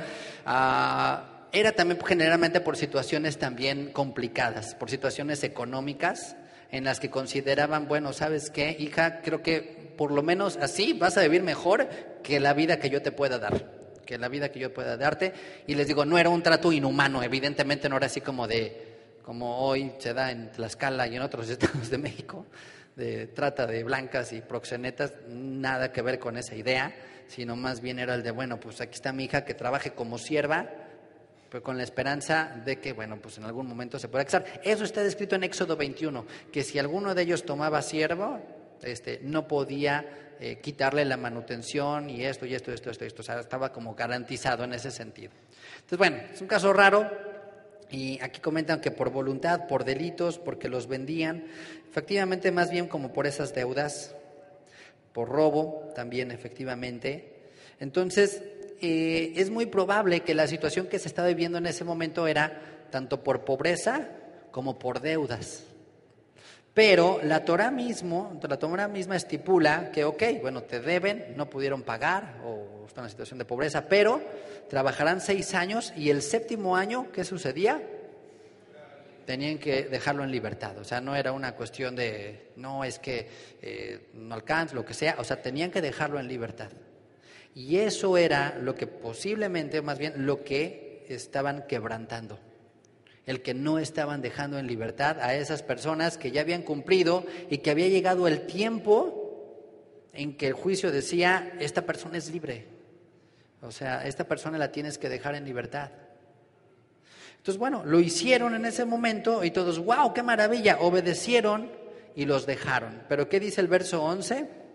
era también generalmente por situaciones también complicadas, por situaciones económicas, en las que consideraban, bueno, ¿sabes qué, hija? Creo que por lo menos así vas a vivir mejor que la vida que yo te pueda dar, que la vida que yo pueda darte. Y les digo, no era un trato inhumano, evidentemente no era así como hoy se da en Tlaxcala y en otros estados de México, de trata de blancas y proxenetas, nada que ver con esa idea, sino más bien era el de, bueno, pues aquí está mi hija que trabaje como sierva, pero con la esperanza de que, bueno, pues en algún momento se pueda casar. Eso está descrito en Éxodo 21, que si alguno de ellos tomaba siervo, no podía quitarle la manutención y esto. O sea, estaba como garantizado en ese sentido. Entonces, bueno, es un caso raro, y aquí comentan que por voluntad, por delitos, porque los vendían, efectivamente más bien como por esas deudas, por robo también efectivamente. Entonces, es muy probable que la situación que se estaba viviendo en ese momento era tanto por pobreza como por deudas. Pero la Torá misma estipula que, bueno, te deben, no pudieron pagar o están en una situación de pobreza, pero trabajarán 6 años y el 7º año, ¿qué sucedía? Tenían que dejarlo en libertad. O sea, no era una cuestión de, no es que no alcanza, lo que sea, o sea, tenían que dejarlo en libertad. Y eso era lo que posiblemente, más bien, lo que estaban quebrantando. El que no estaban dejando en libertad a esas personas que ya habían cumplido y que había llegado el tiempo en que el juicio decía, esta persona es libre. O sea, esta persona la tienes que dejar en libertad. Entonces, bueno, lo hicieron en ese momento y todos, ¡wow, qué maravilla! Obedecieron y los dejaron. Pero ¿qué dice el verso 11?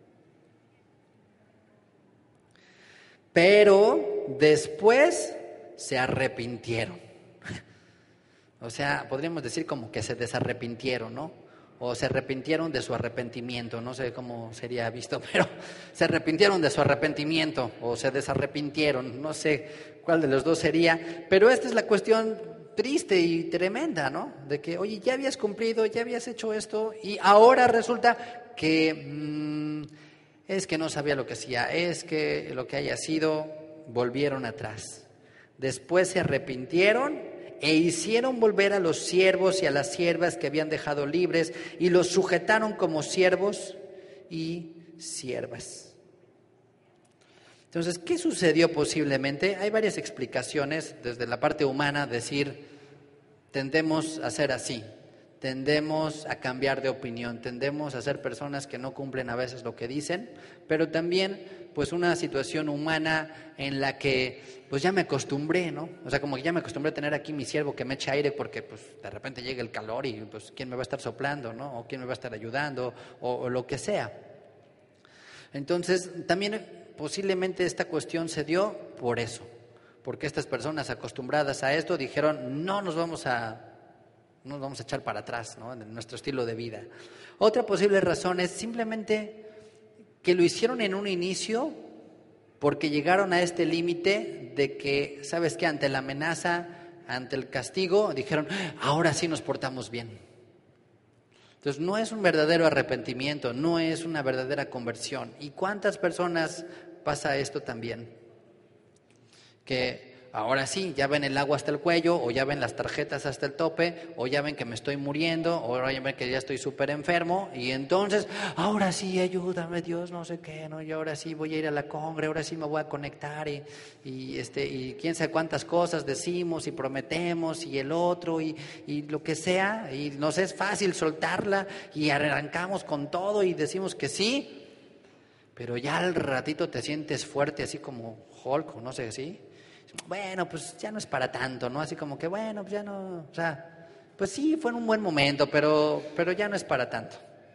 Pero después se arrepintieron. O sea, podríamos decir como que se desarrepintieron, ¿no? O se arrepintieron de su arrepentimiento, no sé cómo sería visto, pero se arrepintieron de su arrepentimiento o se desarrepintieron, no sé cuál de los dos sería. Pero esta es la cuestión triste y tremenda, ¿no? De que, oye, ya habías cumplido, ya habías hecho esto y ahora resulta que es que no sabía lo que hacía, es que lo que haya sido, volvieron atrás. Después se arrepintieron e hicieron volver a los siervos y a las siervas que habían dejado libres y los sujetaron como siervos y siervas. Entonces, ¿qué sucedió posiblemente? Hay varias explicaciones desde la parte humana, decir, tendemos a ser así, tendemos a cambiar de opinión, tendemos a ser personas que no cumplen a veces lo que dicen, pero también pues una situación humana en la que pues ya me acostumbré, ¿no? O sea, como que ya me acostumbré a tener aquí mi siervo que me echa aire porque pues de repente llega el calor y pues quién me va a estar soplando, ¿no? O quién me va a estar ayudando o lo que sea. Entonces, también posiblemente esta cuestión se dio por eso, porque estas personas acostumbradas a esto dijeron, no nos vamos a echar para atrás, ¿no? En nuestro estilo de vida. Otra posible razón es simplemente que lo hicieron en un inicio porque llegaron a este límite de que, ¿sabes qué? Ante la amenaza, ante el castigo, dijeron, ahora sí nos portamos bien. Entonces no es un verdadero arrepentimiento, no es una verdadera conversión. ¿Y cuántas personas pasa esto también? Que ahora sí, ya ven el agua hasta el cuello, o ya ven las tarjetas hasta el tope, o ya ven que me estoy muriendo, o ya ven que ya estoy súper enfermo, y entonces, ahora sí, ayúdame Dios, no sé qué, ¿no? Y ahora sí voy a ir a la congre, ahora sí me voy a conectar, y quién sabe cuántas cosas decimos y prometemos, y el otro, y lo que sea, y nos es fácil soltarla, y arrancamos con todo, y decimos que sí, pero ya al ratito te sientes fuerte, así como Hulk, o no sé, ¿sí? Bueno, pues ya no es para tanto, ¿no? Así como que, bueno, pues ya no, o sea, pues sí, fue en un buen momento, pero ya no es para tanto.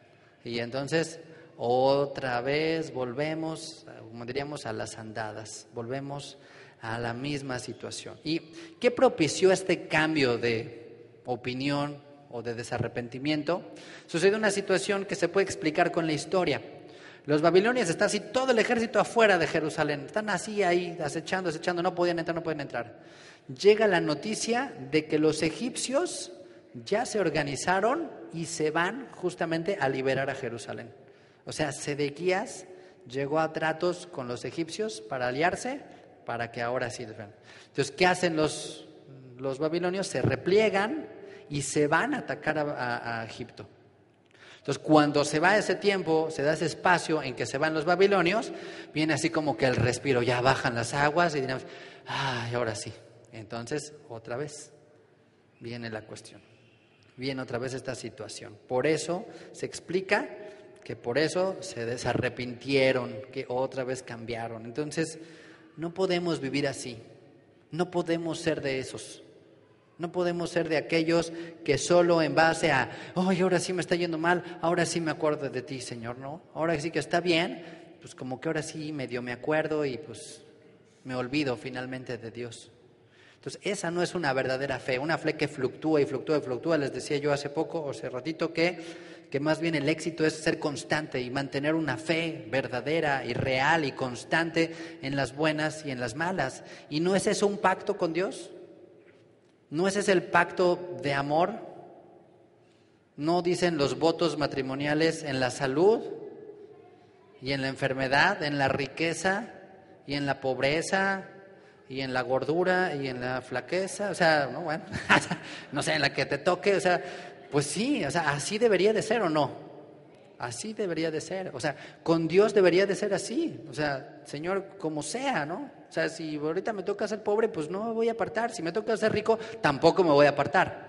Y entonces otra vez volvemos, como diríamos, a las andadas, volvemos a la misma situación. ¿Y qué propició este cambio de opinión o de desarrepentimiento? Sucedió una situación que se puede explicar con la historia. Los babilonios están así, todo el ejército afuera de Jerusalén, están así ahí acechando, no podían entrar. Llega la noticia de que los egipcios ya se organizaron y se van justamente a liberar a Jerusalén. O sea, Sedequías llegó a tratos con los egipcios para aliarse, para que ahora sí. Entonces, ¿qué hacen los babilonios? Se repliegan y se van a atacar a Egipto. Entonces, cuando se va ese tiempo, se da ese espacio en que se van los babilonios, viene así como que el respiro, ya bajan las aguas y diremos, ay, ahora sí. Entonces, otra vez viene la cuestión, viene otra vez esta situación. Por eso se explica que por eso se desarrepintieron, que otra vez cambiaron. Entonces, no podemos vivir así, no podemos ser de esos. No podemos ser de aquellos que solo en base a, ay, ahora sí me está yendo mal, ahora sí me acuerdo de ti, Señor, ¿no? Ahora sí que está bien, pues como que ahora sí medio me acuerdo y pues me olvido finalmente de Dios. Entonces, esa no es una verdadera fe, una fe que fluctúa y fluctúa y fluctúa. Les decía yo hace ratito, que más bien el éxito es ser constante y mantener una fe verdadera y real y constante en las buenas y en las malas. ¿Y no es eso un pacto con Dios? ¿No es ese el pacto de amor? ¿No dicen los votos matrimoniales en la salud y en la enfermedad, en la riqueza y en la pobreza y en la gordura y en la flaqueza? O sea, no, bueno, no sé, en la que te toque, o sea, pues sí, o sea, así debería de ser, ¿o no? Así debería de ser, o sea, con Dios debería de ser así, o sea, Señor, como sea, ¿no? O sea, si ahorita me toca ser pobre, pues no me voy a apartar. Si me toca ser rico, tampoco me voy a apartar.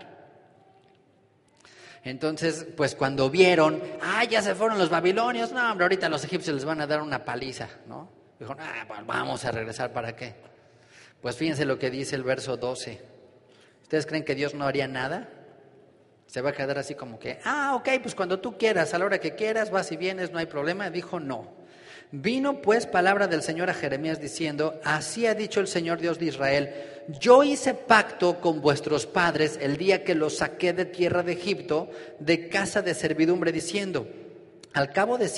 Entonces, pues cuando vieron, ya se fueron los babilonios, no, hombre, ahorita los egipcios les van a dar una paliza, ¿no? Dijeron, pues vamos a regresar, ¿para qué? Pues fíjense lo que dice el verso 12. ¿Ustedes creen que Dios no haría nada? Se va a quedar así como que, ok, pues cuando tú quieras, a la hora que quieras, vas y vienes, no hay problema. Dijo, no. Vino pues palabra del Señor a Jeremías diciendo, así ha dicho el Señor Dios de Israel, yo hice pacto con vuestros padres el día que los saqué de tierra de Egipto, de casa de servidumbre, diciendo, al cabo de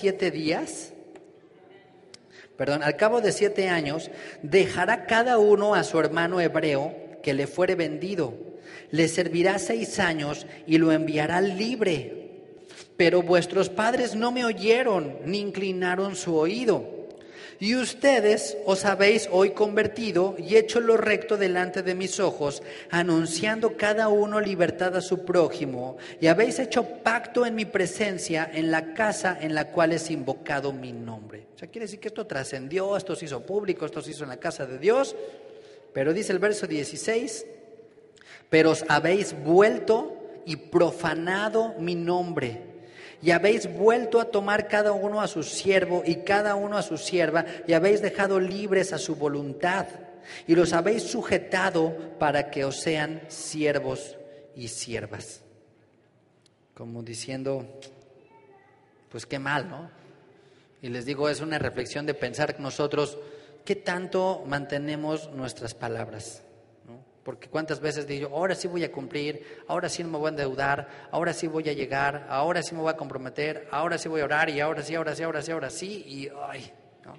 7 años, dejará cada uno a su hermano hebreo que le fuere vendido, le servirá 6 años y lo enviará libre. Pero vuestros padres no me oyeron, ni inclinaron su oído. Y ustedes os habéis hoy convertido y hecho lo recto delante de mis ojos, anunciando cada uno libertad a su prójimo, y habéis hecho pacto en mi presencia en la casa en la cual es invocado mi nombre. O sea, quiere decir que esto trascendió, esto se hizo público, esto se hizo en la casa de Dios. Pero dice el verso 16, pero os habéis vuelto y profanado mi nombre. Y habéis vuelto a tomar cada uno a su siervo y cada uno a su sierva, y habéis dejado libres a su voluntad, y los habéis sujetado para que os sean siervos y siervas. Como diciendo, pues qué mal, ¿no? Y les digo, es una reflexión de pensar nosotros, ¿qué tanto mantenemos nuestras palabras? Porque cuántas veces digo, ahora sí voy a cumplir, ahora sí no me voy a endeudar, ahora sí voy a llegar, ahora sí me voy a comprometer, ahora sí voy a orar y ahora sí, y ay, ¿no?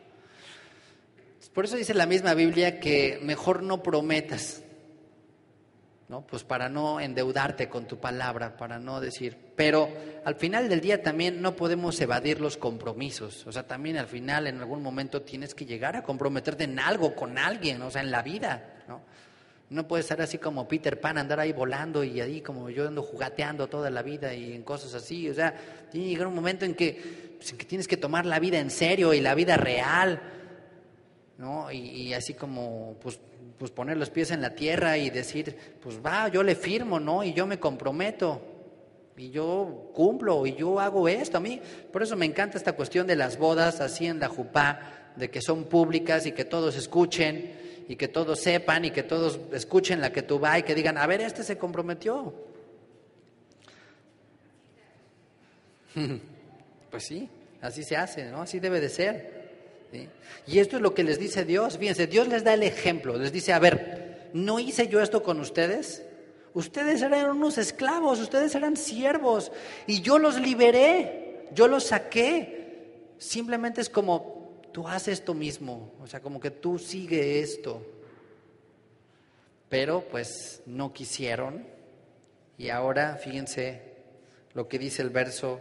Por eso dice la misma Biblia que mejor no prometas, ¿no? Pues para no endeudarte con tu palabra, para no decir, pero al final del día también no podemos evadir los compromisos, o sea, también al final en algún momento tienes que llegar a comprometerte en algo con alguien, o sea, en la vida, ¿no? No puedes estar así como Peter Pan, andar ahí volando y ahí como yo ando jugateando toda la vida y en cosas así. O sea, tiene que llegar un momento en que tienes que tomar la vida en serio y la vida real, ¿no? Y así como pues poner los pies en la tierra y decir, pues va, yo le firmo, ¿no? Y yo me comprometo y yo cumplo y yo hago esto. A mí, por eso me encanta esta cuestión de las bodas así en la jupá, de que son públicas y que todos escuchen y que todos sepan y que todos escuchen la que tú vas y que digan, a ver, este se comprometió. Pues Pues sí, así se hace, ¿no? Así debe de ser, ¿sí? Y esto es lo que les dice Dios. Fíjense, Dios les da el ejemplo, les dice, a ver, ¿no hice yo esto con ustedes? Ustedes eran unos esclavos, ustedes eran siervos, y yo los liberé, yo los saqué. Simplemente es como, tú haces esto mismo, o sea, como que tú sigue esto. Pero pues no quisieron, y ahora fíjense lo que dice el verso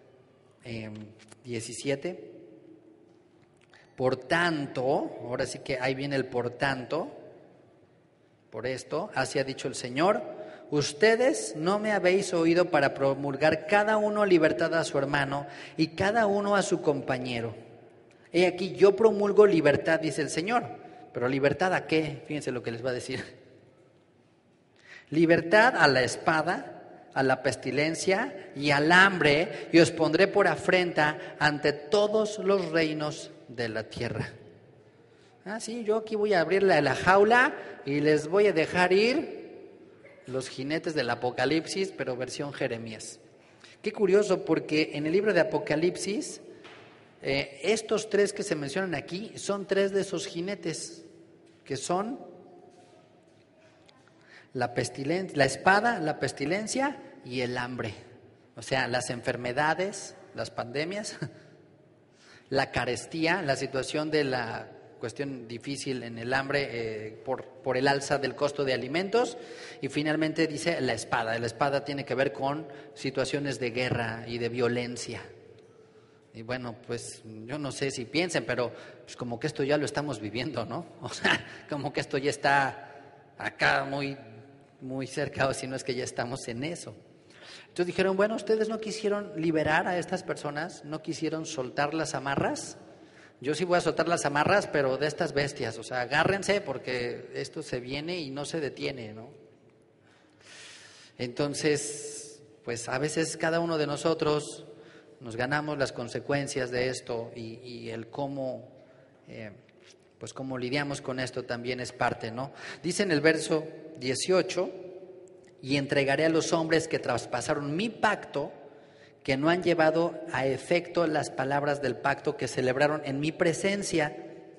17. Por tanto, ahora sí que ahí viene el por tanto, por esto, así ha dicho el Señor, ustedes no me habéis oído para promulgar cada uno libertad a su hermano y cada uno a su compañero. He aquí, yo promulgo libertad, dice el Señor, pero ¿libertad a qué? Fíjense lo que les va a decir. Libertad a la espada, a la pestilencia y al hambre, y os pondré por afrenta ante todos los reinos de la tierra. Sí, yo aquí voy a abrir la jaula y les voy a dejar ir los jinetes del Apocalipsis, pero versión Jeremías. Qué curioso, porque en el libro de Apocalipsis, estos tres que se mencionan aquí son tres de esos jinetes, que son la espada, la pestilencia y el hambre. O sea, las enfermedades, las pandemias, la carestía, la situación de la cuestión difícil en el hambre por el alza del costo de alimentos, y finalmente dice la espada. La espada tiene que ver con situaciones de guerra y de violencia. Y bueno, pues yo no sé si piensen, pero pues como que esto ya lo estamos viviendo, ¿no? O sea, como que esto ya está acá muy cerca, o si no es que ya estamos en eso. Entonces dijeron, bueno, ustedes no quisieron liberar a estas personas, no quisieron soltar las amarras. Yo sí voy a soltar las amarras, pero de estas bestias, o sea, agárrense porque esto se viene y no se detiene, ¿no? Entonces, pues a veces cada uno de nosotros nos ganamos las consecuencias de esto, y el cómo, pues cómo lidiamos con esto también es parte, ¿no? Dice en el verso 18, y entregaré a los hombres que traspasaron mi pacto, que no han llevado a efecto las palabras del pacto que celebraron en mi presencia,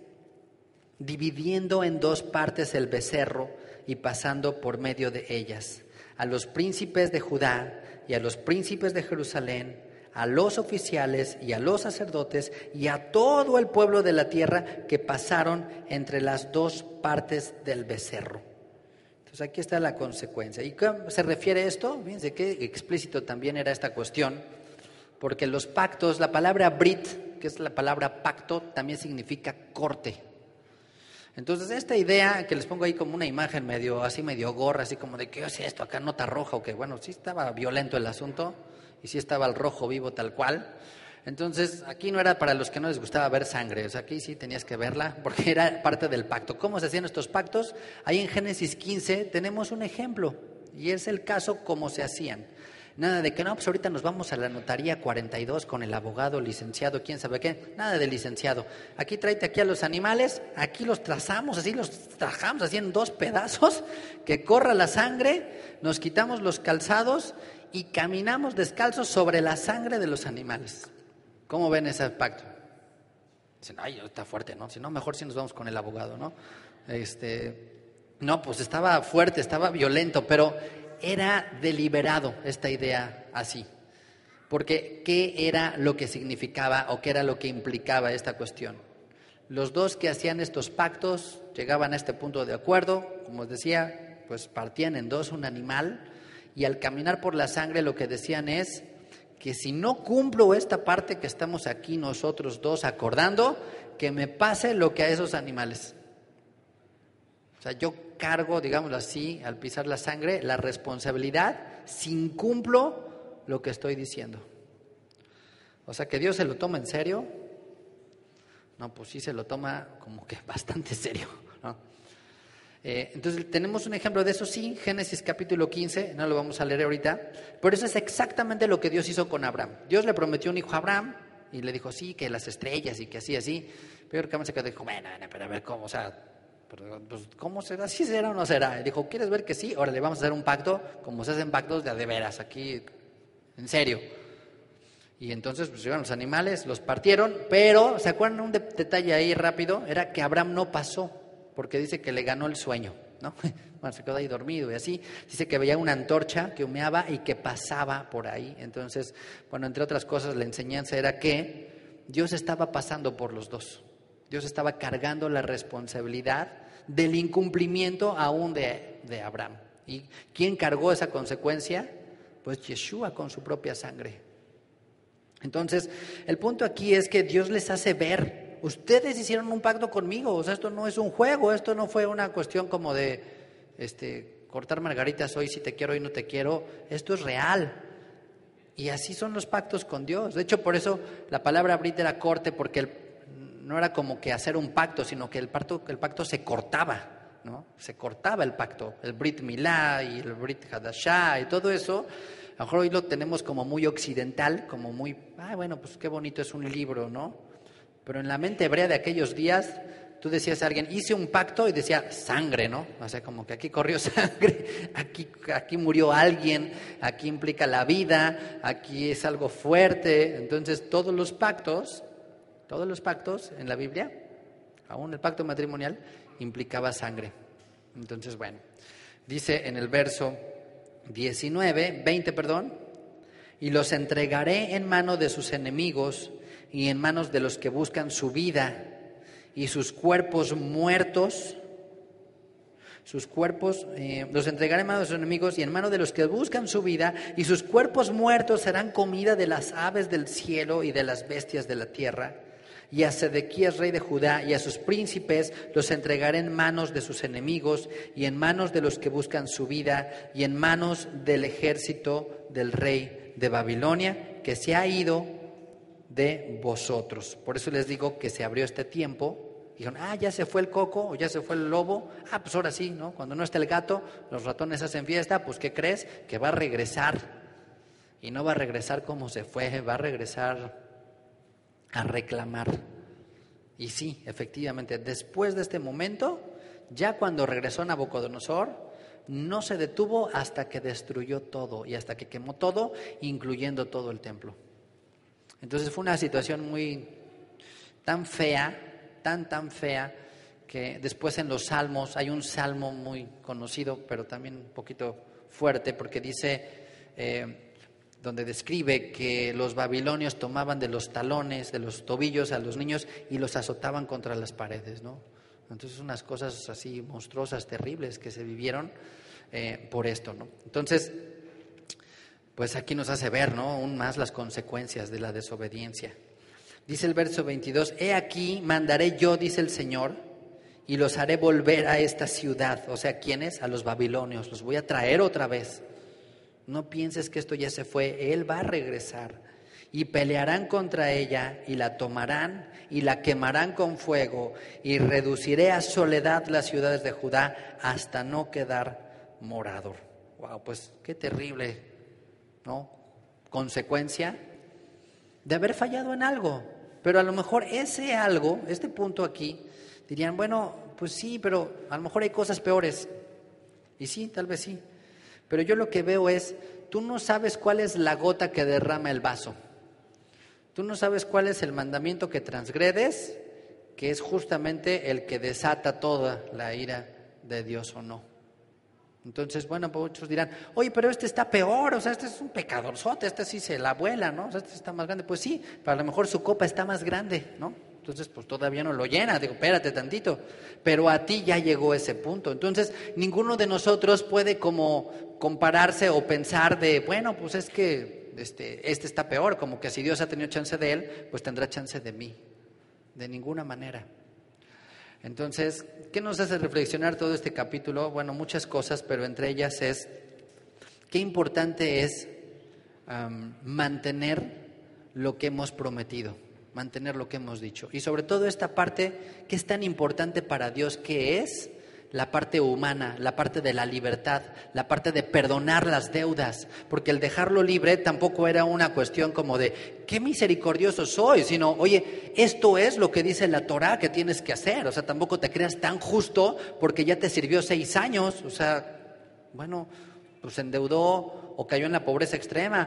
dividiendo en dos partes el becerro y pasando por medio de ellas, a los príncipes de Judá y a los príncipes de Jerusalén, a los oficiales y a los sacerdotes y a todo el pueblo de la tierra que pasaron entre las dos partes del becerro. Entonces aquí está la consecuencia. ¿Y cómo se refiere esto? Fíjense qué explícito también era esta cuestión, porque los pactos, la palabra brit, que es la palabra pacto, también significa corte. Entonces esta idea que les pongo ahí como una imagen medio gorra, así como de que es esto, acá nota roja, o que bueno, sí estaba violento el asunto y sí estaba el rojo vivo tal cual. Entonces aquí no era para los que no les gustaba ver sangre, o sea, aquí sí tenías que verla porque era parte del pacto. ¿Cómo se hacían estos pactos? Ahí en Génesis 15 tenemos un ejemplo, y es el caso cómo se hacían. Nada de que no, pues ahorita nos vamos a la notaría 42 con el abogado, licenciado, quién sabe qué. Nada de licenciado. Aquí tráete aquí a los animales, aquí los trazamos, así los trajamos así en dos pedazos, que corra la sangre, nos quitamos los calzados y caminamos descalzos sobre la sangre de los animales. ¿Cómo ven ese pacto? Dicen, ay, está fuerte, ¿no? Si no, mejor si nos vamos con el abogado, ¿no? No, pues estaba fuerte, estaba violento, pero era deliberado esta idea así. Porque ¿qué era lo que significaba o qué era lo que implicaba esta cuestión? Los dos que hacían estos pactos llegaban a este punto de acuerdo, como os decía, pues partían en dos un animal, y al caminar por la sangre lo que decían es que si no cumplo esta parte que estamos aquí nosotros dos acordando, que me pase lo que a esos animales. O sea, yo cargo, digámoslo así, al pisar la sangre, la responsabilidad si incumplo lo que estoy diciendo. O sea, que Dios se lo toma en serio. No, pues sí se lo toma como que bastante serio, ¿no? Entonces tenemos un ejemplo de eso, sí, Génesis capítulo 15, no lo vamos a leer ahorita, pero eso es exactamente lo que Dios hizo con Abraham. Dios le prometió un hijo a Abraham y le dijo, sí, que las estrellas y que así, pero Abraham se quedó y dijo, bueno, pero a ver cómo, o sea, pues, ¿cómo será? ¿Sí será o no será? Y dijo, ¿quieres ver que sí? Ahora le vamos a hacer un pacto, como se hacen pactos de veras, aquí, en serio. Y entonces pues llegaron los animales, los partieron, pero ¿se acuerdan un detalle ahí rápido? Era que Abraham no pasó, porque dice que le ganó el sueño, ¿no? Bueno, se quedó ahí dormido y así. Dice que veía una antorcha que humeaba y que pasaba por ahí. Entonces, bueno, entre otras cosas, la enseñanza era que Dios estaba pasando por los dos. Dios estaba cargando la responsabilidad del incumplimiento aún de Abraham. ¿Y quién cargó esa consecuencia? Pues Yeshua con su propia sangre. Entonces, el punto aquí es que Dios les hace ver, ustedes hicieron un pacto conmigo, o sea, esto no es un juego, esto no fue una cuestión como de cortar margaritas hoy si te quiero, hoy no te quiero, esto es real. Y así son los pactos con Dios. De hecho, por eso la palabra brit era corte, porque no era como que hacer un pacto, sino que el pacto se cortaba, ¿no? Se cortaba el pacto, el Brit Milá y el Brit Hadashah y todo eso. A lo mejor hoy lo tenemos como muy occidental, como muy, bueno, pues qué bonito es un libro, ¿no? Pero en la mente hebrea de aquellos días, tú decías a alguien, hice un pacto y decía sangre, ¿no? O sea, como que aquí corrió sangre, aquí murió alguien, aquí implica la vida, aquí es algo fuerte. Entonces todos los pactos en la Biblia, aún el pacto matrimonial, implicaba sangre. Entonces, bueno, dice en el verso 20, y los entregaré en mano de sus enemigos y en manos de los que buscan su vida, y sus cuerpos muertos, los entregaré en manos de sus enemigos y en manos de los que buscan su vida, y sus cuerpos muertos serán comida de las aves del cielo y de las bestias de la tierra. Y a Sedequías, rey de Judá, y a sus príncipes los entregaré en manos de sus enemigos y en manos de los que buscan su vida y en manos del ejército del rey de Babilonia, que se ha ido de vosotros. Por eso les digo que se abrió este tiempo. Dijeron, ya se fue el coco o ya se fue el lobo. Pues ahora sí, ¿no? Cuando no está el gato, los ratones hacen fiesta. Pues ¿qué crees? Que va a regresar. Y no va a regresar como se fue, va a regresar a reclamar. Y sí, efectivamente, después de este momento, ya cuando regresó Nabucodonosor, no se detuvo hasta que destruyó todo y hasta que quemó todo, incluyendo todo el templo. Entonces fue una situación muy tan fea, tan fea, que después en los salmos, hay un salmo muy conocido, pero también un poquito fuerte, porque dice, donde describe que los babilonios tomaban de los talones, de los tobillos a los niños y los azotaban contra las paredes, ¿no? Entonces unas cosas así monstruosas, terribles que se vivieron por esto, ¿no? Entonces, pues aquí nos hace ver, ¿no?, aún más las consecuencias de la desobediencia. Dice el verso 22, he aquí mandaré yo, dice el Señor, y los haré volver a esta ciudad. O sea, ¿quiénes? A los babilonios, los voy a traer otra vez. No pienses que esto ya se fue, Él va a regresar. Y pelearán contra ella y la tomarán y la quemarán con fuego, y reduciré a soledad las ciudades de Judá hasta no quedar morador. Wow, pues qué terrible, ¿no?, consecuencia de haber fallado en algo. Pero a lo mejor ese algo, este punto aquí, dirían, bueno, pues sí, pero a lo mejor hay cosas peores. Y sí, tal vez sí. Pero yo lo que veo es, tú no sabes cuál es la gota que derrama el vaso. Tú no sabes cuál es el mandamiento que transgredes, que es justamente el que desata toda la ira de Dios o no. Entonces, bueno, pues muchos dirán, oye, pero este está peor, o sea, este es un pecadorzote, este sí se la vuela, ¿no? O sea, este está más grande. Pues sí, pero a lo mejor su copa está más grande, ¿no? Entonces, pues todavía no lo llena. Digo, espérate tantito. Pero a ti ya llegó ese punto. Entonces, ninguno de nosotros puede como compararse o pensar de, bueno, pues es que este está peor, como que si Dios ha tenido chance de él, pues tendrá chance de mí. De ninguna manera. Entonces, ¿qué nos hace reflexionar todo este capítulo? Bueno, muchas cosas, pero entre ellas es qué importante es mantener lo que hemos prometido, mantener lo que hemos dicho. Y sobre todo esta parte que es tan importante para Dios, que es la parte humana, la parte de la libertad, la parte de perdonar las deudas, porque el dejarlo libre tampoco era una cuestión como de qué misericordioso soy, sino, oye, esto es lo que dice la Torá que tienes que hacer. O sea, tampoco te creas tan justo porque ya te sirvió 6 años, o sea, bueno, pues se endeudó o cayó en la pobreza extrema.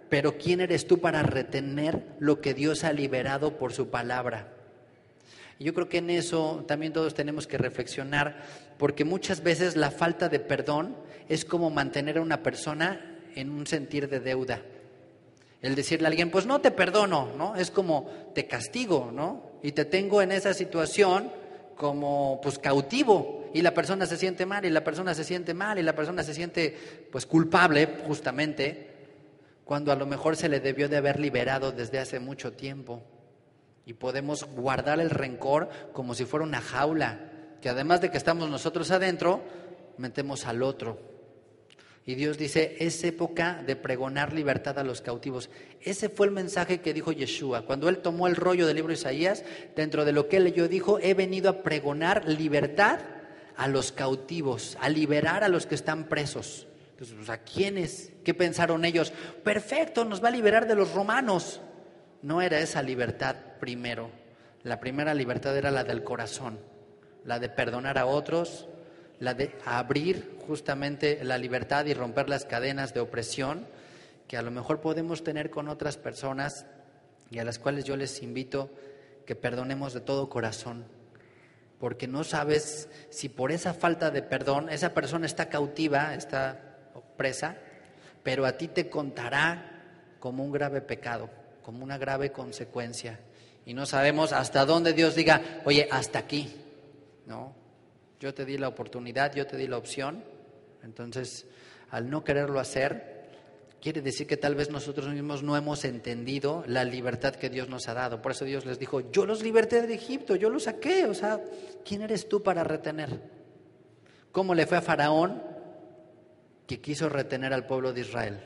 pero ¿quién eres tú para retener lo que Dios ha liberado por su palabra? Y yo creo que en eso también todos tenemos que reflexionar, porque muchas veces la falta de perdón es como mantener a una persona en un sentir de deuda. El decirle a alguien, pues no te perdono, ¿no? Es como te castigo, ¿no? Y te tengo en esa situación como pues cautivo, y la persona se siente mal, y la persona se siente mal, y la persona se siente pues culpable justamente, cuando a lo mejor se le debió de haber liberado desde hace mucho tiempo. Y podemos guardar el rencor como si fuera una jaula, que además de que estamos nosotros adentro, metemos al otro. Y Dios dice, es época de pregonar libertad a los cautivos. Ese fue el mensaje que dijo Yeshua. Cuando Él tomó el rollo del libro de Isaías, dentro de lo que Él leyó, dijo, he venido a pregonar libertad a los cautivos, a liberar a los que están presos. Entonces, pues, ¿a quiénes? ¿Qué pensaron ellos? Perfecto, nos va a liberar de los romanos. No era esa libertad primero. La primera libertad era la del corazón, la de perdonar a otros, la de abrir justamente la libertad y romper las cadenas de opresión que a lo mejor podemos tener con otras personas, y a las cuales yo les invito que perdonemos de todo corazón, porque no sabes si por esa falta de perdón esa persona está cautiva, está presa, pero a ti te contará como un grave pecado, como una grave consecuencia, y no sabemos hasta dónde Dios diga, oye, hasta aquí, ¿no? Yo te di la oportunidad, yo te di la opción. Entonces, al no quererlo hacer, quiere decir que tal vez nosotros mismos no hemos entendido la libertad que Dios nos ha dado. Por eso Dios les dijo, yo los liberté de Egipto, yo los saqué. O sea, ¿quién eres tú para retener? ¿Cómo le fue a Faraón, que quiso retener al pueblo de Israel?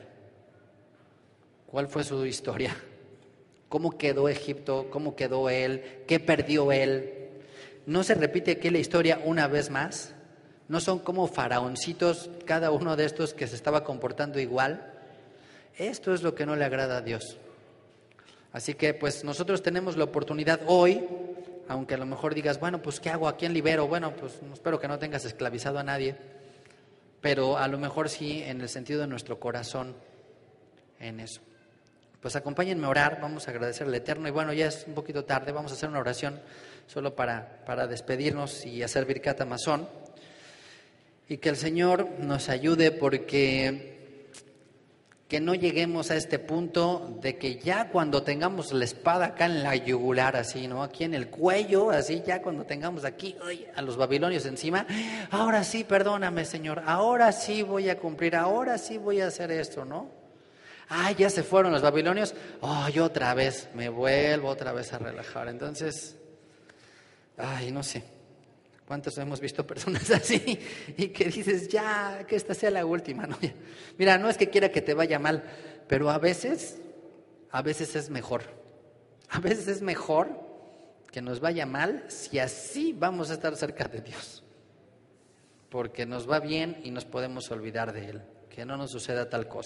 ¿Cuál fue su historia? ¿Cómo quedó Egipto? ¿Cómo quedó él? ¿Qué perdió él? ¿No se repite aquí la historia una vez más? ¿No son como faraoncitos cada uno de estos que se estaba comportando igual? Esto es lo que no le agrada a Dios. Así que pues nosotros tenemos la oportunidad hoy, aunque a lo mejor digas, bueno, pues ¿qué hago? ¿A quién libero? Bueno, pues espero que no tengas esclavizado a nadie, pero a lo mejor sí en el sentido de nuestro corazón en eso. Pues acompáñenme a orar, vamos a agradecer al Eterno, y bueno, ya es un poquito tarde, vamos a hacer una oración solo para despedirnos y hacer Birkat Hamazon, y que el Señor nos ayude, porque que no lleguemos a este punto de que ya cuando tengamos la espada acá en la yugular, así, ¿no? Aquí en el cuello, así, ya cuando tengamos aquí a los babilonios encima, ahora sí, perdóname, Señor, ahora sí voy a cumplir, ahora sí voy a hacer esto, ¿no? Ya se fueron los babilonios, yo otra vez, me vuelvo otra vez a relajar. Entonces, no sé, ¿cuántos hemos visto personas así? Y que dices, ya, que esta sea la última, ¿no? Mira, no es que quiera que te vaya mal, pero a veces es mejor. A veces es mejor que nos vaya mal si así vamos a estar cerca de Dios. Porque nos va bien y nos podemos olvidar de Él. Que no nos suceda tal cosa.